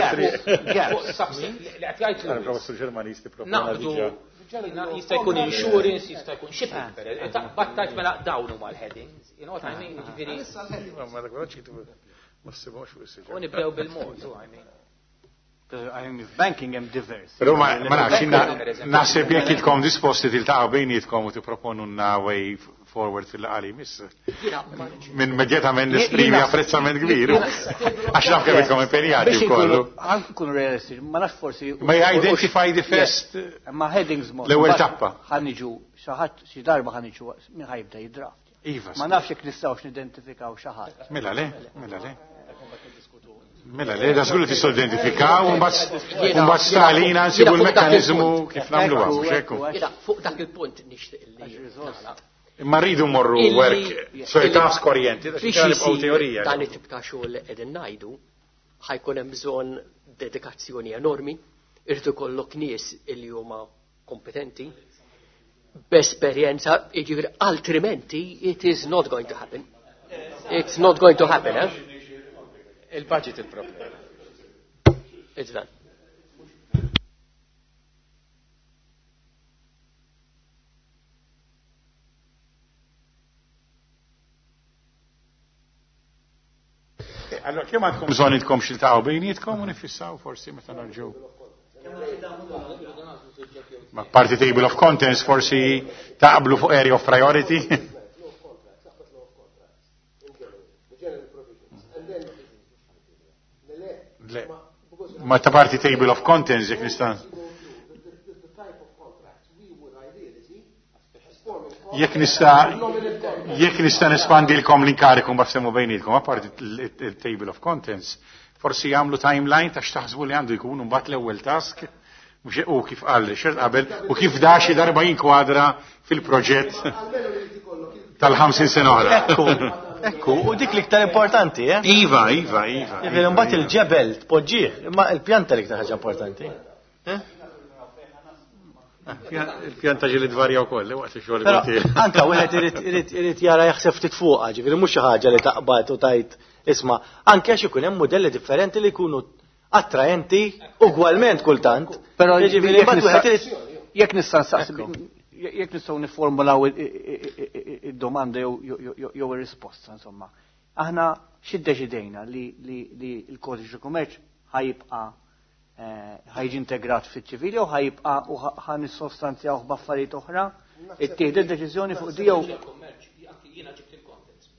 professur Ġermanisti propona jista' jkun insurance, jista' jkun shipping. Battajt mela dawn huma l-headings. You know what I mean? Ġifieri. Ma dak ma ssibux fuq u nibdew bil-mod, I mean. Banking hemm diversi. Però ma nafx naħseb jekk idkom disposti tiltaqgħu bejnietkom u tipproponunna way forward fil-qali miss. Minn immedjatament nesprimi apprezzament kbir. Għax naf kemm idkom impenjati wkoll. Nkunu realistiċi, ma nafx forsi. Ma identify the first. Ma headings mod. L-ewwel tappa. Ħaniġu xi ħadd xi darba ħaniġu min ħajbda jidraft. Iva. Ma nafx jekk nistgħux nidentifikaw xi ħadd. Mela le, mela le. Mela le, da żgur tistgħu identifikaw u mbagħad stalina nsibu l-mekkaniżmu kif nagħmluha mhux hekk. Fuq dak il-punt nixtieq li imma rridu morru work, so task oriented, għax teorija. Dan it-tip ta' xogħol qegħdin ngħidu ħajkun hemm bżonn dedikazzjoni enormi, irid ikollok nies li huma kompetenti, b'esperjenza, jiġifieri altrimenti it is not going to happen. It's not going to happen, eh? Il-budget il-problema. Iġdan. Allora, kemm għandkom bżonn idkom xiltaqgħu bejnietkom u nifissaw forsi meta narġgħu. Ma parti table of contents forsi taqblu fuq area of priority. Le. Ma ta' parti table of contents jekk nista' jekk nista' jekk nista' nespandilkom l-inkariku ma fsemu bejnietkom apparti il-table of contents, forsi jagħmlu timeline ta' x'taħsbu li għandu jkun mbagħad l-ewwel task mhux u kif qal xert qabel u kif da xi darba jinkwadra fil-proġett tal-ħamsin sena oħra. Ekku, u dik l-iktar importanti, eh? Iva, iva, iva. Jifir, mbagħad il-ġebel tpoġġih, imma il-pjanta l-iktar ħaġa importanti. Il-pjanta ġili dvarja wkoll waqt ix-xogħol Però anke wieħed irid jara jaħseb ftit fuqha, ġifieri mhux xi ħaġa li taqbad u tajt isma' anke għax ikun hemm modelli differenti li jkunu attraenti ugwalment kultant. Però ġifieri mbagħad wieħed irid jekk nista' nsaqsi jekk nistgħu niformulaw id-domanda jew ir-risposta insomma. Aħna x'iddeċidejna li l-kodiċi kummerċ ħajibqa' ħajġi integrat fiċ-ċivili u ħajibqa' u ħan nissostanzjaw b'affarijiet oħra, ittieħed id-deċiżjoni fuq di jew jiena ġibt il-contents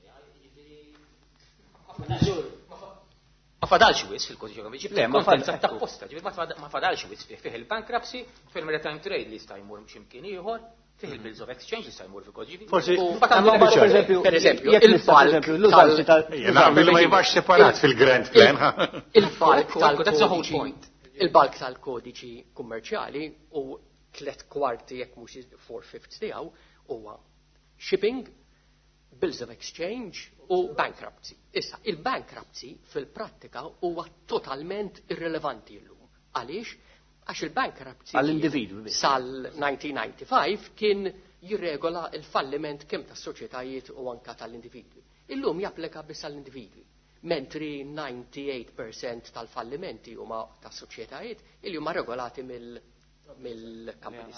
ma fadalx wis fil-kodiċi kummerċ, ġibt il-contents tapposta, ma fadalx wis fih il-bankruptcy, fil-maritime trade li sta jmur x'imkien ieħor, fih il-bills of exchange li sta jmur fil-kodiċi. Forsi pereżempju il-falk tal ma jibax separat fil-grand plan. Il-falk tal-kodiċi il-balk tal-kodiċi kummerċjali u tlet kwarti jekk mhux four fifths tiegħu huwa shipping, bills of exchange u bankruptcy. Issa, il-bankruptcy fil-prattika huwa totalment irrelevanti llum. Għaliex? Għax il-bankruptcy għall-individwi sal-nineteen ninety-five kien jirregola il-falliment kemm tas-soċjetajiet u anka tal-individwi. Illum japplika biss għall-individwi. Mentri ninety-eight percent tal-fallimenti huma tas soċjetajiet illi huma regolati mill-companies.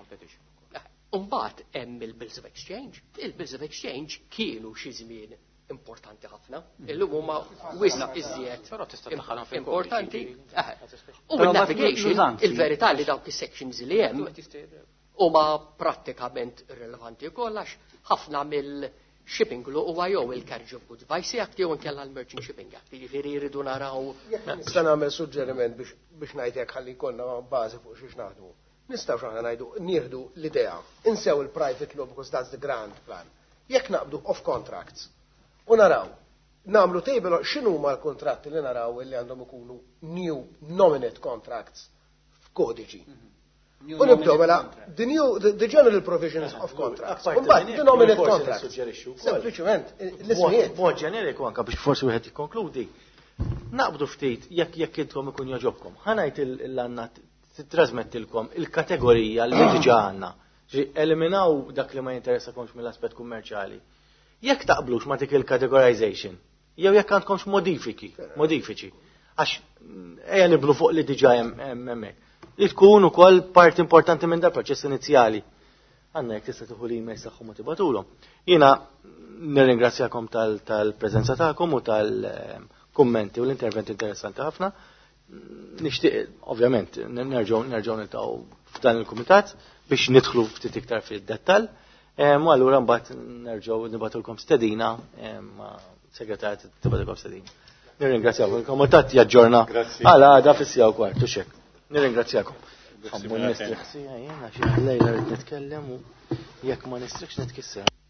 Umbagħad hemm il-bills of exchange. Il-bills of exchange kienu xi żmien importanti ħafna. Illum huma wisq iżjed importanti. U il-navigation, il-verità li dawk is-sections li hemm huma prattikament irrelevanti wkoll għax ħafna mill shipping law huwa jew il-carriage of goods vice act jew inkella l-merchant shipping act. Jiġifieri jridu naraw. Nista' nagħmel suġġeriment biex biex ngħidlek ħalli jkollna bażi fuq xiex naħdmu. Nistgħu x'aħna ngħidu nieħdu l-idea, insew il-private law because that's the grand plan. Jekk naqbdu off contracts u naraw nagħmlu table x'inhuma l-kontratti li naraw li għandhom ikunu new nominate contracts f'kodiċi. U nibdew mela the new the general provisions of contracts. Mbagħad the nominate contracts. Sempliċement l-ismijiet. Mod ġeneriku anke biex forsi wieħed jikkonkludi. Naqbdu ftit jekk jekk intkom ikun joġobkom. Ħanajt il-għandna titrasmettilkom il-kategorija li diġà għandna. Eliminaw dak li ma jinteressakomx mill-aspett kummerċjali. Jekk taqblux ma dik il-categorization, jew jekk għandkomx modifiki, modifiċi. Għax ejja niblu fuq li diġà hemm hemmhekk. Li tkun ukoll parti importanti minn dal proċess inizjali. Għandna jekk tista' tieħu l-emails tagħhom u tibatulhom. Jiena nirringrazzjakom tal-preżenza tagħkom u tal-kummenti u l-interventi interessanti ħafna. Nixtieq ovvjament nerġgħu nerġgħu niltaqgħu f'dan il-kumitat biex nidħlu ftit iktar fid-dettall. U allura mbagħad nerġgħu nibatulkom stedina ma' segretarjat tibgħu stedina. Nirringrazzjakom. Il-kumitat jaġġorna għal għada fis-sija u kwart u xekk. Nirringrazzjakom. Għammu nistrikx, jena xi ħlejla rrid nitkellem u jekk ma nistrikx nitkisser.